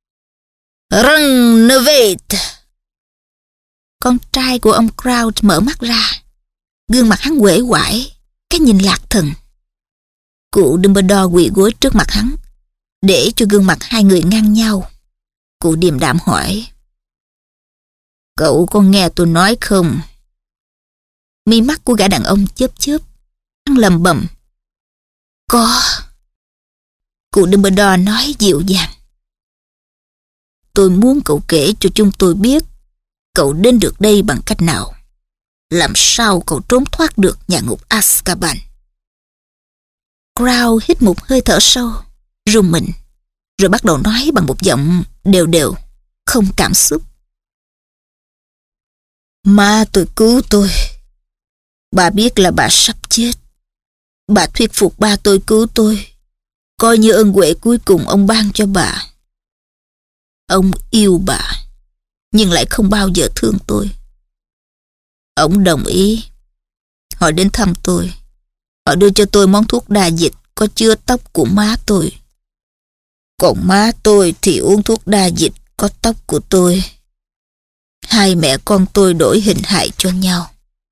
Rennovate! Con trai của ông Crouch mở mắt ra, gương mặt hắn uể oải, cái nhìn lạc thần. Cụ Dumbledore quỳ gối trước mặt hắn, để cho gương mặt hai người ngang nhau. Cụ điềm đạm hỏi: Cậu có nghe tôi nói không? Mi mắt của gã đàn ông chớp chớp, hắn lầm bầm: Có. Cụ Dumbledore nói dịu dàng: Tôi muốn cậu kể cho chúng tôi biết cậu đến được đây bằng cách nào. Làm sao cậu trốn thoát được nhà ngục Azkaban? Crow hít một hơi thở sâu, rùng mình, rồi bắt đầu nói bằng một giọng đều đều, không cảm xúc. Ma tôi cứu tôi. Bà biết là bà sắp chết. Bà thuyết phục ba tôi cứu tôi, coi như ơn huệ cuối cùng ông ban cho bà. Ông yêu bà, nhưng lại không bao giờ thương tôi. Ông đồng ý. Họ đến thăm tôi. Họ đưa cho tôi món thuốc đa dịch có chứa tóc của má tôi. Còn má tôi thì uống thuốc đa dịch có tóc của tôi. Hai mẹ con tôi đổi hình hài cho nhau.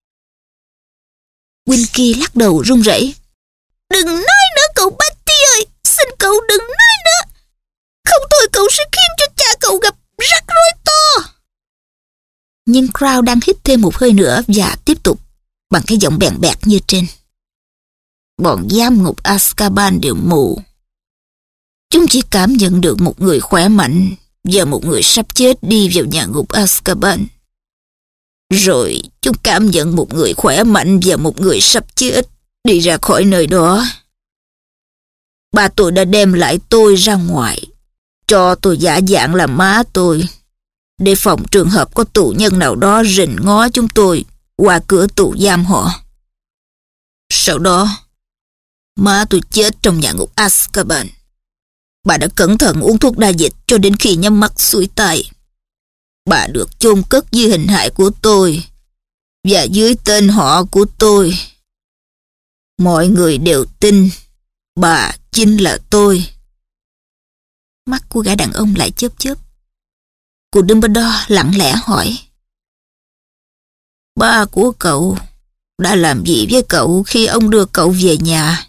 Winky lắc đầu run rẩy. Đừng nói nữa cậu Batty ơi, xin cậu đừng nói nữa. Không thôi cậu sẽ khiến cho cha cậu gặp rắc rối to. Nhưng Crow đang hít thêm một hơi nữa và tiếp tục bằng cái giọng bèn bẹt như trên. Bọn giam ngục Azkaban đều mù. Chúng chỉ cảm nhận được một người khỏe mạnh và một người sắp chết đi vào nhà ngục Azkaban. Rồi chúng cảm nhận một người khỏe mạnh và một người sắp chết đi ra khỏi nơi đó. Ba tôi đã đem lại tôi ra ngoài, cho tôi giả dạng là má tôi, để phòng trường hợp có tù nhân nào đó rình ngó chúng tôi qua cửa tù giam họ. Sau đó, má tôi chết trong nhà ngục Azkaban. Bà đã cẩn thận uống thuốc đa dịch cho đến khi nhắm mắt xuôi tay. Bà được chôn cất dưới hình hài của tôi và dưới tên họ của tôi. Mọi người đều tin bà chính là tôi. Mắt của gã đàn ông lại chớp chớp. Cụ Dumbledore lặng lẽ hỏi: Ba của cậu đã làm gì với cậu khi ông đưa cậu về nhà?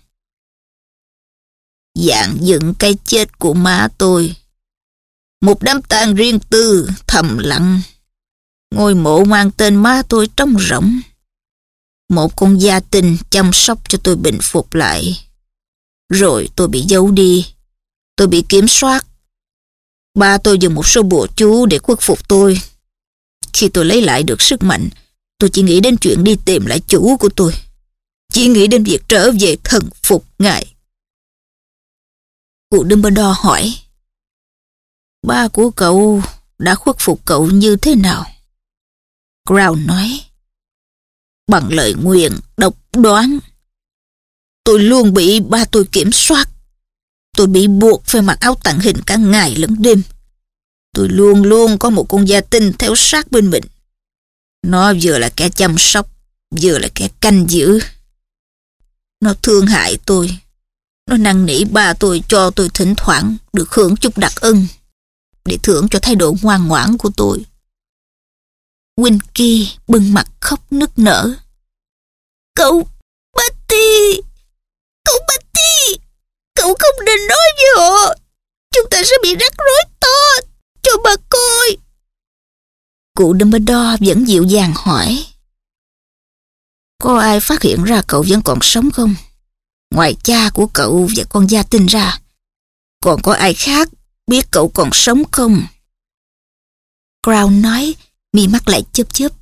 Dạn dựng cái chết của má tôi. Một đám tang riêng tư, thầm lặng. Ngôi mộ mang tên má tôi trống rỗng. Một con gia tinh chăm sóc cho tôi bình phục lại. Rồi tôi bị giấu đi. Tôi bị kiểm soát. Ba tôi dùng một số bùa chú để khuất phục tôi. Khi tôi lấy lại được sức mạnh, tôi chỉ nghĩ đến chuyện đi tìm lại chủ của tôi. Chỉ nghĩ đến việc trở về thần phục ngài. Cụ Dumbledore hỏi: Ba của cậu đã khuất phục cậu như thế nào? Crown nói: Bằng lời nguyền độc đoán. Tôi luôn bị ba tôi kiểm soát. Tôi bị buộc phải mặc áo tàng hình cả ngày lẫn đêm. Tôi luôn luôn có một con gia tinh theo sát bên mình. Nó vừa là kẻ chăm sóc, vừa là kẻ canh giữ. Nó thương hại tôi. Nó năn nỉ ba tôi cho tôi thỉnh thoảng được hưởng chút đặc ân để thưởng cho thái độ ngoan ngoãn của tôi. Winky bưng mặt khóc nức nở. Cậu Batty, cậu Batty, cậu không nên nói với họ. Chúng ta sẽ bị rắc rối to, cho bà coi. Cụ Dumbledore vẫn dịu dàng hỏi: Có ai phát hiện ra cậu vẫn còn sống không? Ngoài cha của cậu và con gia tinh ra, còn có ai khác biết cậu còn sống không? Crown nói, mi mắt lại chớp chớp.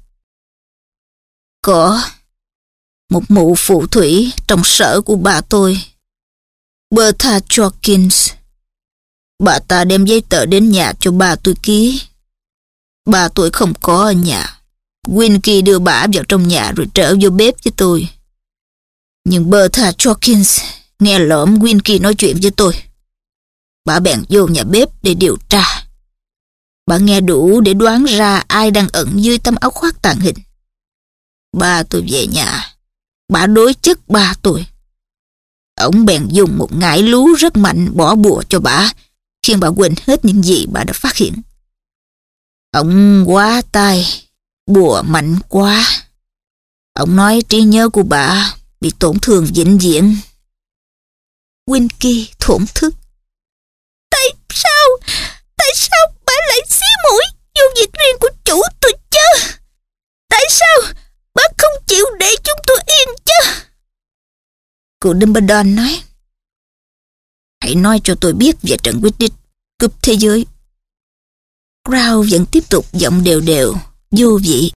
Có. Một mụ phù thủy trong sở của bà tôi, Bertha Jorkins. Bà ta đem giấy tờ đến nhà cho bà tôi ký. Bà tôi không có ở nhà. Winky đưa bà vào trong nhà rồi trở vô bếp với tôi. Nhưng Bertha Jorkins nghe lỡm Winky nói chuyện với tôi. Bà bèn vô nhà bếp để điều tra. Bà nghe đủ để đoán ra ai đang ẩn dưới tấm áo khoác tàng hình. Ba tôi về nhà. Bà đối chất ba tôi. Ông bèn dùng một ngải lú rất mạnh bỏ bùa cho bà, khiến bà quên hết những gì bà đã phát hiện. Ông quá tay, bùa mạnh quá. Ông nói trí nhớ của bà bị tổn thương vĩnh viễn. Winky thổn thức. Tại sao? Tại sao bà lại xí mũi vô việc riêng của chủ tôi chứ? Tại sao bà không chịu để chúng tôi yên chứ? Cụ Dumbledore nói: Hãy nói cho tôi biết về trận Quidditch cúp thế giới. Crow vẫn tiếp tục giọng đều đều, vô vị.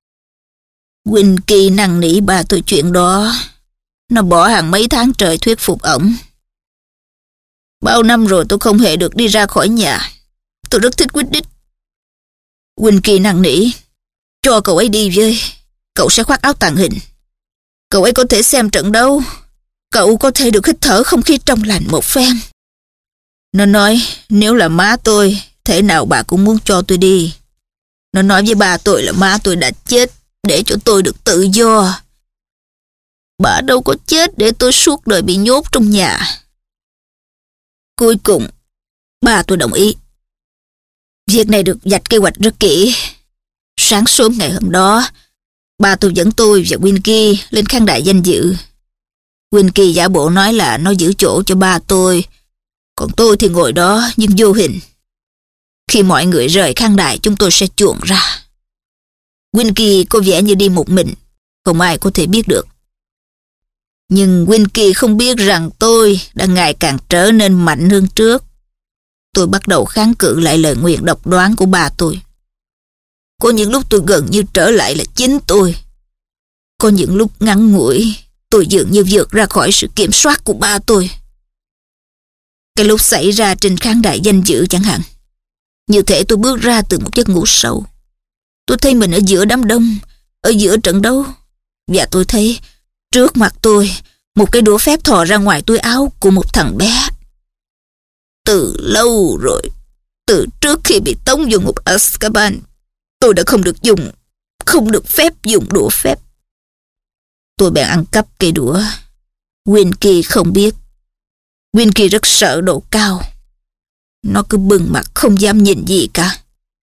Winky năn nỉ bà tôi chuyện đó. Nó bỏ hàng mấy tháng trời thuyết phục ổng. Bao năm rồi tôi không hề được đi ra khỏi nhà. Tôi rất thích Quidditch. Winky năn nỉ: Cho cậu ấy đi với. Cậu sẽ khoác áo tàng hình. Cậu ấy có thể xem trận đấu. Cậu có thể được hít thở không khí trong lành một phen. Nó nói nếu là má tôi, thế nào bà cũng muốn cho tôi đi. Nó nói với bà tôi là má tôi đã chết để cho tôi được tự do. Bà đâu có chết để tôi suốt đời bị nhốt trong nhà. Cuối cùng, bà tôi đồng ý. Việc này được vạch kế hoạch rất kỹ. Sáng sớm ngày hôm đó, bà tôi dẫn tôi và Winky lên khán đài danh dự. Winky giả bộ nói là nó giữ chỗ cho ba tôi, còn tôi thì ngồi đó nhưng vô hình. Khi mọi người rời khán đài, chúng tôi sẽ chuồn ra. Winky có vẻ như đi một mình, không ai có thể biết được. Nhưng Winky không biết rằng tôi đã ngày càng trở nên mạnh hơn trước. Tôi bắt đầu kháng cự lại lời nguyền độc đoán của bà tôi. Có những lúc tôi gần như trở lại là chính tôi. Có những lúc ngắn ngủi, tôi dường như vượt ra khỏi sự kiểm soát của ba tôi. Cái lúc xảy ra trên khán đài danh dự chẳng hạn. Như thể tôi bước ra từ một giấc ngủ sâu. Tôi thấy mình ở giữa đám đông, ở giữa trận đấu. Và tôi thấy trước mặt tôi một cái đũa phép thò ra ngoài túi áo của một thằng bé. Từ lâu rồi, từ trước khi bị tống vào ngục Azkaban, tôi đã không được dùng, không được phép dùng đũa phép. Tôi bèn ăn cắp cây đũa. Winky không biết. Winky rất sợ độ cao. Nó cứ bừng mặt không dám nhìn gì cả.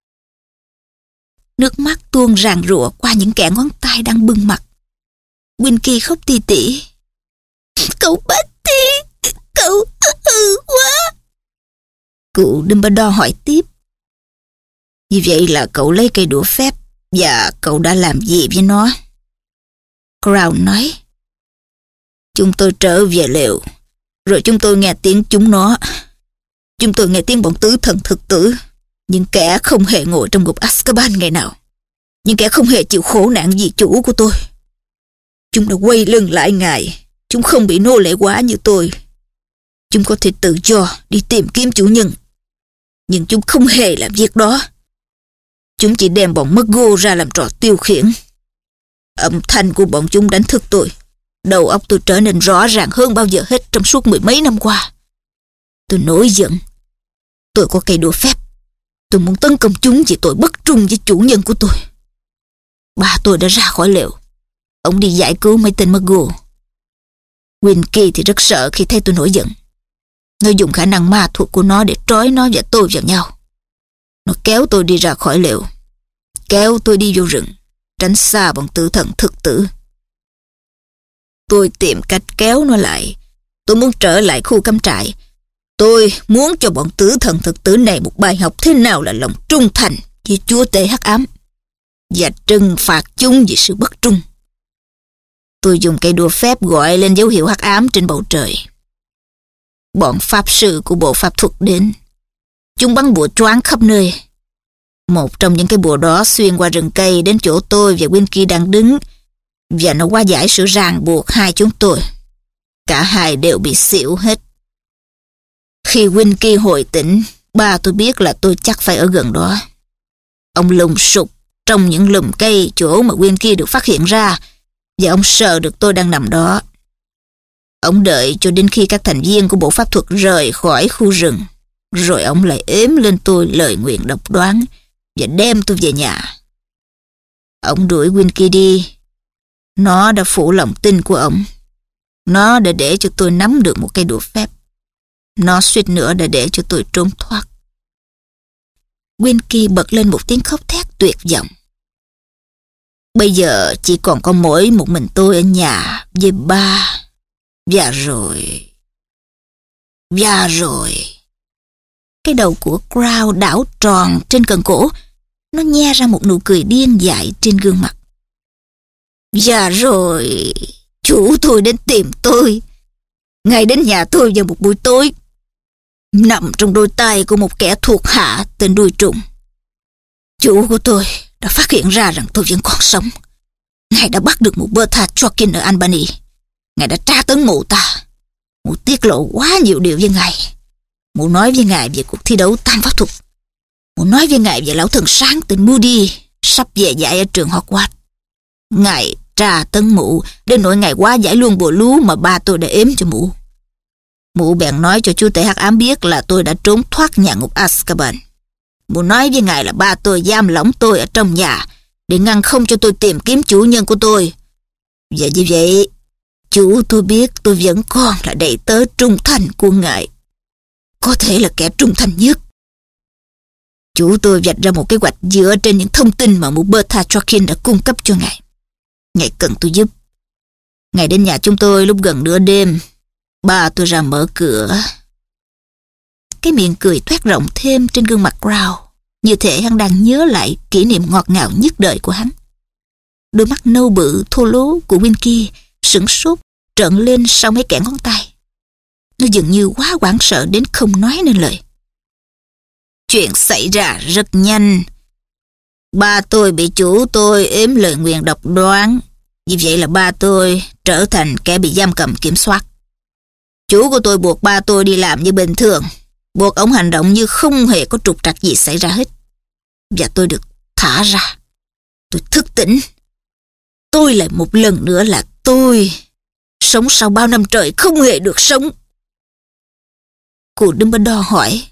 Nước mắt tuôn ràn rụa qua những kẽ ngón tay đang bưng mặt. Winky khóc tỉ tỉ. Cậu Petty, cậu ừ quá. Cụ Dumbledore hỏi tiếp. Như vậy là cậu lấy cây đũa phép và cậu đã làm gì với nó? Crown nói. Chúng tôi trở về lều, rồi chúng tôi nghe tiếng chúng nó. Chúng tôi nghe tiếng bọn tứ thần thực tử. Những kẻ không hề ngồi trong ngục Azkaban ngày nào. Những kẻ không hề chịu khổ nạn vì chủ của tôi. Chúng đã quay lưng lại ngài. Chúng không bị nô lệ quá như tôi. Chúng có thể tự do đi tìm kiếm chủ nhân. Nhưng chúng không hề làm việc đó. Chúng chỉ đem bọn Muggle ra làm trò tiêu khiển. Âm thanh của bọn chúng đánh thức tôi. Đầu óc tôi trở nên rõ ràng hơn bao giờ hết trong suốt mười mấy năm qua. Tôi nổi giận. Tôi có cây đũa phép. Tôi muốn tấn công chúng vì tội bất trung với chủ nhân của tôi. Ba tôi đã ra khỏi lều. Ông đi giải cứu mấy tên Muggle. Winky thì rất sợ khi thấy tôi nổi giận. Nó dùng khả năng ma thuật của nó để trói nó và tôi vào nhau. Nó kéo tôi đi ra khỏi lều. Kéo tôi đi vô rừng, tránh xa bọn tử thần thực tử. Tôi tìm cách kéo nó lại. Tôi muốn trở lại khu cắm trại. Tôi muốn cho bọn tử thần thực tử này một bài học thế nào là lòng trung thành với chúa tể hắc ám và trừng phạt chúng vì sự bất trung. Tôi dùng cây đũa phép gọi lên dấu hiệu hắc ám trên bầu trời. Bọn pháp sư của bộ pháp thuật đến. Chúng bắn bùa choáng khắp nơi. Một trong những cái bùa đó xuyên qua rừng cây đến chỗ tôi và Winky đang đứng, và nó hóa giải sự ràng buộc hai chúng tôi. Cả hai đều bị xỉu hết. Khi Winky hồi tỉnh, ba tôi biết là tôi chắc phải ở gần đó. Ông lùng sục trong những lùm cây chỗ mà Winky được phát hiện ra, và ông sợ được tôi đang nằm đó. Ông đợi cho đến khi các thành viên của bộ pháp thuật rời khỏi khu rừng, rồi ông lại ếm lên tôi lời nguyền độc đoán và đem tôi về nhà. Ông đuổi Winky đi. Nó đã phủ lòng tin của ông. Nó đã để cho tôi nắm được một cây đũa phép. Nó suýt nữa đã để cho tôi trốn thoát. Winky bật lên một tiếng khóc thét tuyệt vọng. Bây giờ chỉ còn có mỗi một mình tôi ở nhà với ba. Và rồi... Và rồi... Cái đầu của Crow đảo tròn trên cần cổ. Nó nhe ra một nụ cười điên dại trên gương mặt. Và rồi... Chủ tôi đến tìm tôi. Ngài đến nhà tôi vào một buổi tối, nằm trong đôi tay của một kẻ thuộc hạ tên Đuôi Trùng. Chủ của tôi đã phát hiện ra rằng tôi vẫn còn sống. Ngài đã bắt được một Bertha Jorkin ở Albany. Ngài đã tra tấn mụ ta. Mụ tiết lộ quá nhiều điều với ngài. Mụ nói với ngài về cuộc thi đấu tam pháp thuật. Mụ nói với ngài về lão thần sáng tên Moody sắp về dạy ở trường Hogwarts. Ngài tra tấn mụ đến nỗi ngày quá giải luôn bộ lú mà ba tôi đã ếm cho mụ. Mụ bèn nói cho chú tể hắc ám biết là tôi đã trốn thoát nhà ngục Azkaban. Mụ nói với ngài là ba tôi giam lỏng tôi ở trong nhà để ngăn không cho tôi tìm kiếm chủ nhân của tôi. Và như vậy, chủ tôi biết tôi vẫn còn là đầy tớ trung thành của ngài. Có thể là kẻ trung thành nhất. Chủ tôi vạch ra một kế hoạch dựa trên những thông tin mà mụ Bertha Jorkin đã cung cấp cho ngài. Ngài cần tôi giúp. Ngài đến nhà chúng tôi lúc gần nửa đêm. Ba tôi ra mở cửa. Cái miệng cười toét rộng thêm trên gương mặt Crow, như thể hắn đang nhớ lại kỷ niệm ngọt ngào nhất đời của hắn. Đôi mắt nâu bự thô lố của Winky sửng sốt trợn lên sau mấy kẽ ngón tay. Nó dường như quá hoảng sợ đến không nói nên lời. Chuyện xảy ra rất nhanh. Ba tôi bị chủ tôi ếm lời nguyền độc đoán. Vì vậy là ba tôi trở thành kẻ bị giam cầm kiểm soát. Chủ của tôi buộc ba tôi đi làm như bình thường, buộc ông hành động như không hề có trục trặc gì xảy ra hết. Và tôi được thả ra. Tôi thức tỉnh. Tôi lại một lần nữa là tôi. Sống sau bao năm trời không hề được sống. Cụ Dumbledore hỏi.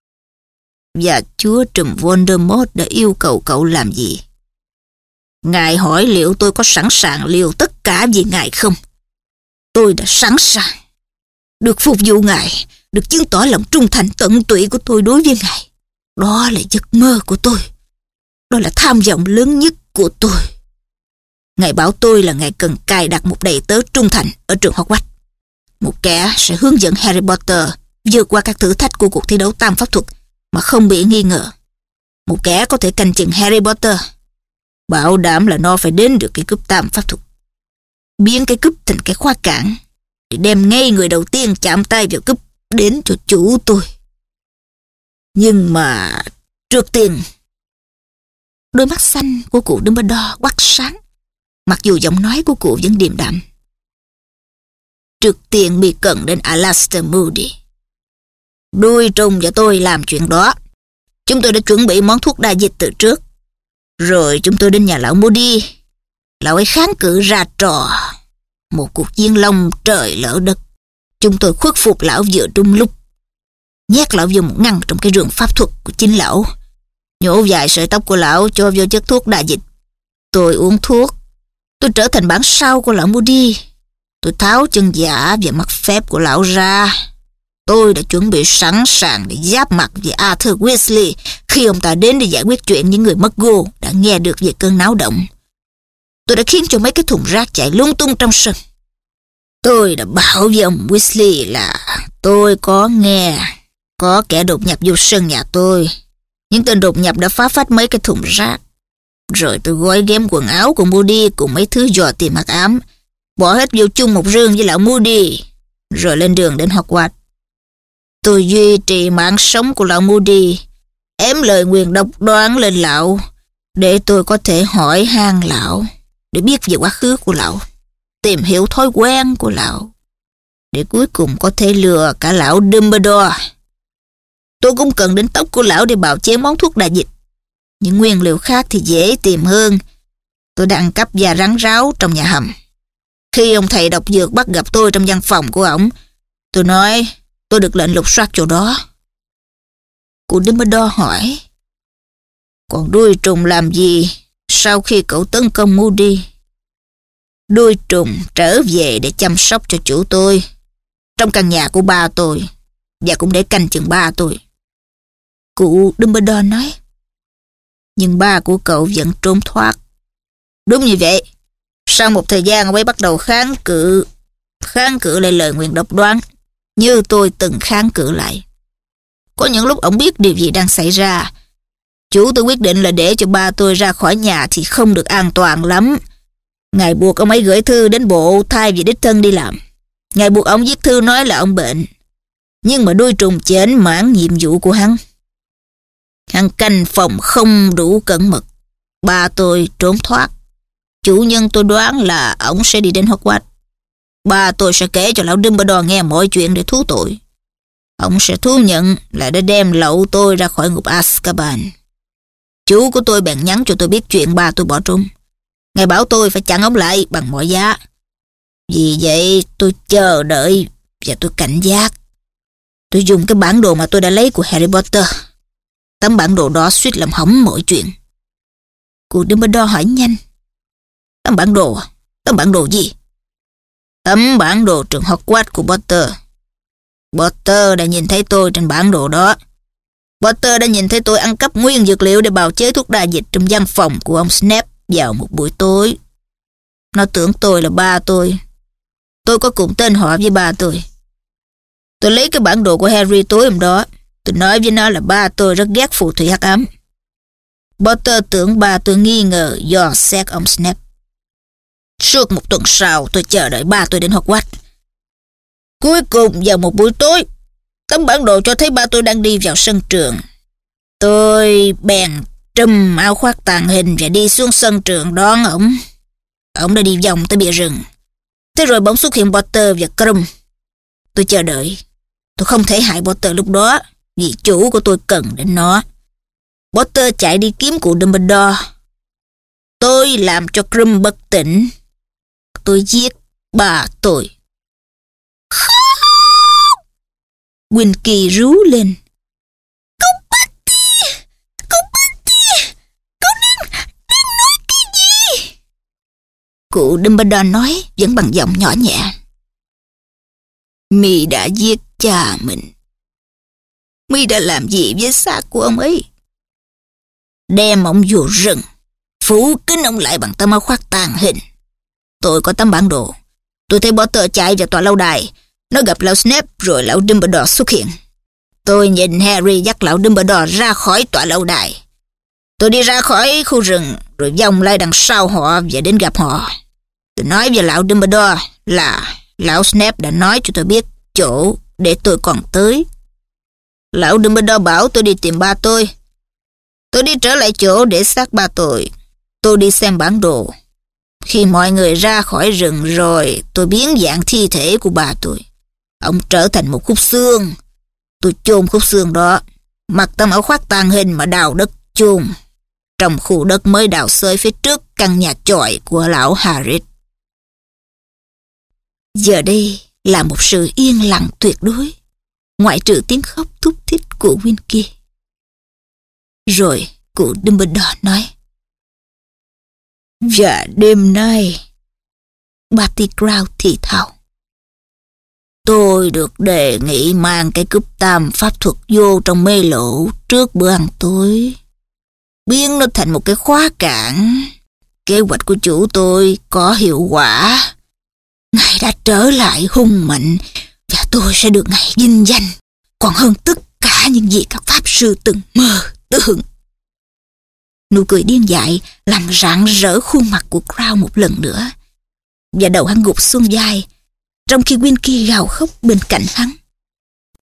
Và chúa trùm Voldemort đã yêu cầu cậu làm gì? Ngài hỏi liệu tôi có sẵn sàng liều tất cả vì ngài không? Tôi đã sẵn sàng. Được phục vụ ngài, được chứng tỏ lòng trung thành tận tụy của tôi đối với ngài. Đó là giấc mơ của tôi. Đó là tham vọng lớn nhất của tôi. Ngài bảo tôi là ngài cần cài đặt một đầy tớ trung thành ở trường Hogwarts. Một kẻ sẽ hướng dẫn Harry Potter vượt qua các thử thách của cuộc thi đấu tam pháp thuật mà không bị nghi ngờ. Một kẻ có thể canh chừng Harry Potter, bảo đảm là nó phải đến được cái cúp tam pháp thuật, biến cái cúp thành cái khóa cản để đem ngay người đầu tiên chạm tay vào cúp đến cho chủ tôi. Nhưng mà trước tiên... Đôi mắt xanh của cụ Dumbledore quắc sáng, mặc dù giọng nói của cụ vẫn điềm đạm. Trước tiên mi cần đến Alastor Moody. Đuôi trùng và tôi làm chuyện đó. Chúng tôi đã chuẩn bị món thuốc đa dịch từ trước. Rồi chúng tôi đến nhà lão Moody. Lão ấy kháng cự ra trò một cuộc chiến long trời lỡ đất. Chúng tôi khuất phục lão vừa đúng lúc, nhét lão vô một ngăn trong cái rừng pháp thuật của chính lão, nhổ vài sợi tóc của lão cho vô chất thuốc đa dịch. Tôi uống thuốc. Tôi trở thành bản sao của lão Moody. Tôi tháo chân giả và mặt phép của lão ra. Tôi đã chuẩn bị sẵn sàng để giáp mặt với Arthur Weasley khi ông ta đến để giải quyết chuyện những người mất gô đã nghe được về cơn náo động. Tôi đã khiến cho mấy cái thùng rác chạy lung tung trong sân. Tôi đã bảo với ông Weasley là tôi có nghe có kẻ đột nhập vô sân nhà tôi. Những tên đột nhập đã phá phách mấy cái thùng rác. Rồi tôi gói ghém quần áo của Moody cùng mấy thứ dò tìm hắc ám, bỏ hết vô chung một rương với lão Moody, rồi lên đường đến Hogwarts. Tôi duy trì mạng sống của lão Moody, ém lời nguyền độc đoán lên lão để tôi có thể hỏi han lão, để biết về quá khứ của lão, tìm hiểu thói quen của lão, để cuối cùng có thể lừa cả lão Dumbledore. Tôi cũng cần đến tóc của lão để bào chế món thuốc đa dịch. Những nguyên liệu khác thì dễ tìm hơn. Tôi đã ăn cắp da rắn ráo trong nhà hầm. Khi ông thầy độc dược bắt gặp tôi trong văn phòng của ổng, tôi nói tôi được lệnh lục soát chỗ đó. Cụ Dumbledore hỏi, còn đuôi trùng làm gì sau khi cậu tấn công Moody? Đuôi trùng trở về để chăm sóc cho chủ tôi trong căn nhà của ba tôi, và cũng để canh chừng ba tôi. Cụ Dumbledore nói, nhưng ba của cậu vẫn trốn thoát. Đúng như vậy. Sau một thời gian ông ấy bắt đầu kháng cự, kháng cự lại lời nguyền độc đoán, như tôi từng kháng cự lại. Có những lúc ông biết điều gì đang xảy ra. Chủ tôi quyết định là để cho ba tôi ra khỏi nhà thì không được an toàn lắm. Ngài buộc ông ấy gửi thư đến bộ thay vì đích thân đi làm. Ngài buộc ông viết thư nói là ông bệnh. Nhưng mà đuôi trùng chểnh mãn nhiệm vụ của hắn. Hắn canh phòng không đủ cẩn mật. Ba tôi trốn thoát. Chủ nhân tôi đoán là ổng sẽ đi đến Hogwarts. Ba tôi sẽ kể cho lão Dumbledore nghe mọi chuyện để thú tội. Ông sẽ thú nhận là đã đem lậu tôi ra khỏi ngục Azkaban. Chú của tôi bèn nhắn cho tôi biết chuyện ba tôi bỏ trốn. Ngài bảo tôi phải chặn ông lại bằng mọi giá. Vì vậy tôi chờ đợi và tôi cảnh giác. Tôi dùng cái bản đồ mà tôi đã lấy của Harry Potter. Tấm bản đồ đó suýt làm hỏng mọi chuyện. Cụ Dumbledore hỏi nhanh. Tấm bản đồ? Tấm bản đồ gì? Tấm bản đồ trường Hogwarts của Potter. Potter đã nhìn thấy tôi trên bản đồ đó. Potter đã nhìn thấy tôi ăn cắp nguyên dược liệu để bào chế thuốc đa dịch trong văn phòng của ông Snape vào một buổi tối. Nó tưởng tôi là ba tôi. Tôi có cùng tên họ với ba tôi. Tôi lấy cái bản đồ của Harry tối hôm đó. Tôi nói với nó là ba tôi rất ghét phù thủy hắc ám. Potter tưởng ba tôi nghi ngờ dò xét ông Snape. Suốt một tuần sau tôi chờ đợi ba tôi đến Hogwarts. Cuối cùng vào một buổi tối, tấm bản đồ cho thấy ba tôi đang đi vào sân trường. Tôi bèn trùm áo khoác tàng hình và đi xuống sân trường đón ổng. Ổng đã đi vòng tới bìa rừng. Thế rồi bỗng xuất hiện Potter và Krum. Tôi chờ đợi. Tôi không thể hại Potter lúc đó vì chủ của tôi cần đến nó. Potter chạy đi kiếm cụ Dumbledore. Tôi làm cho Krum bất tỉnh. Tôi giết bà tôi. Winky rú lên. Cậu Patty! Cậu Patty! Cậu đang, đang nói cái gì? Cụ Dumbledore nói vẫn bằng giọng nhỏ nhẹ. Mi đã giết cha mình. Mi đã làm gì với xác của ông ấy? Đem ông vô rừng, phủ kín ông lại bằng tấm áo khoác tàng hình. Tôi có tấm bản đồ. Tôi thấy Potter chạy vào tòa lâu đài. Nó gặp lão Snape rồi lão Dumbledore xuất hiện. Tôi nhìn Harry dắt lão Dumbledore ra khỏi tòa lâu đài. Tôi đi ra khỏi khu rừng rồi vòng lại đằng sau họ và đến gặp họ. Tôi nói với lão Dumbledore là lão Snape đã nói cho tôi biết chỗ để tôi còn tới. Lão Dumbledore bảo tôi đi tìm ba tôi. Tôi đi trở lại chỗ để xác ba tôi. Tôi đi xem bản đồ. Khi mọi người ra khỏi rừng rồi, tôi biến dạng thi thể của bà tôi. Ông trở thành một khúc xương. Tôi chôn khúc xương đó, mặc tấm áo khoác tàng hình mà đào đất chôn trong khu đất mới đào xới phía trước căn nhà chòi của lão Hagrid. Giờ đây là một sự yên lặng tuyệt đối, ngoại trừ tiếng khóc thúc thích của Winky. Rồi cụ Dumbledore nói. Và đêm nay, Barty Crouch thì thào, tôi được đề nghị mang cái cúp tam pháp thuật vô trong mê lỗ trước bữa ăn tối, biến nó thành một cái khóa cản. Kế hoạch của chủ tôi có hiệu quả. Ngài đã trở lại hung mạnh và tôi sẽ được ngài vinh danh còn hơn tất cả những gì các pháp sư từng mơ tưởng. Nụ cười điên dại làm rạng rỡ khuôn mặt của Crouch một lần nữa, và đầu hắn gục xuống vai, trong khi Winky gào khóc bên cạnh hắn.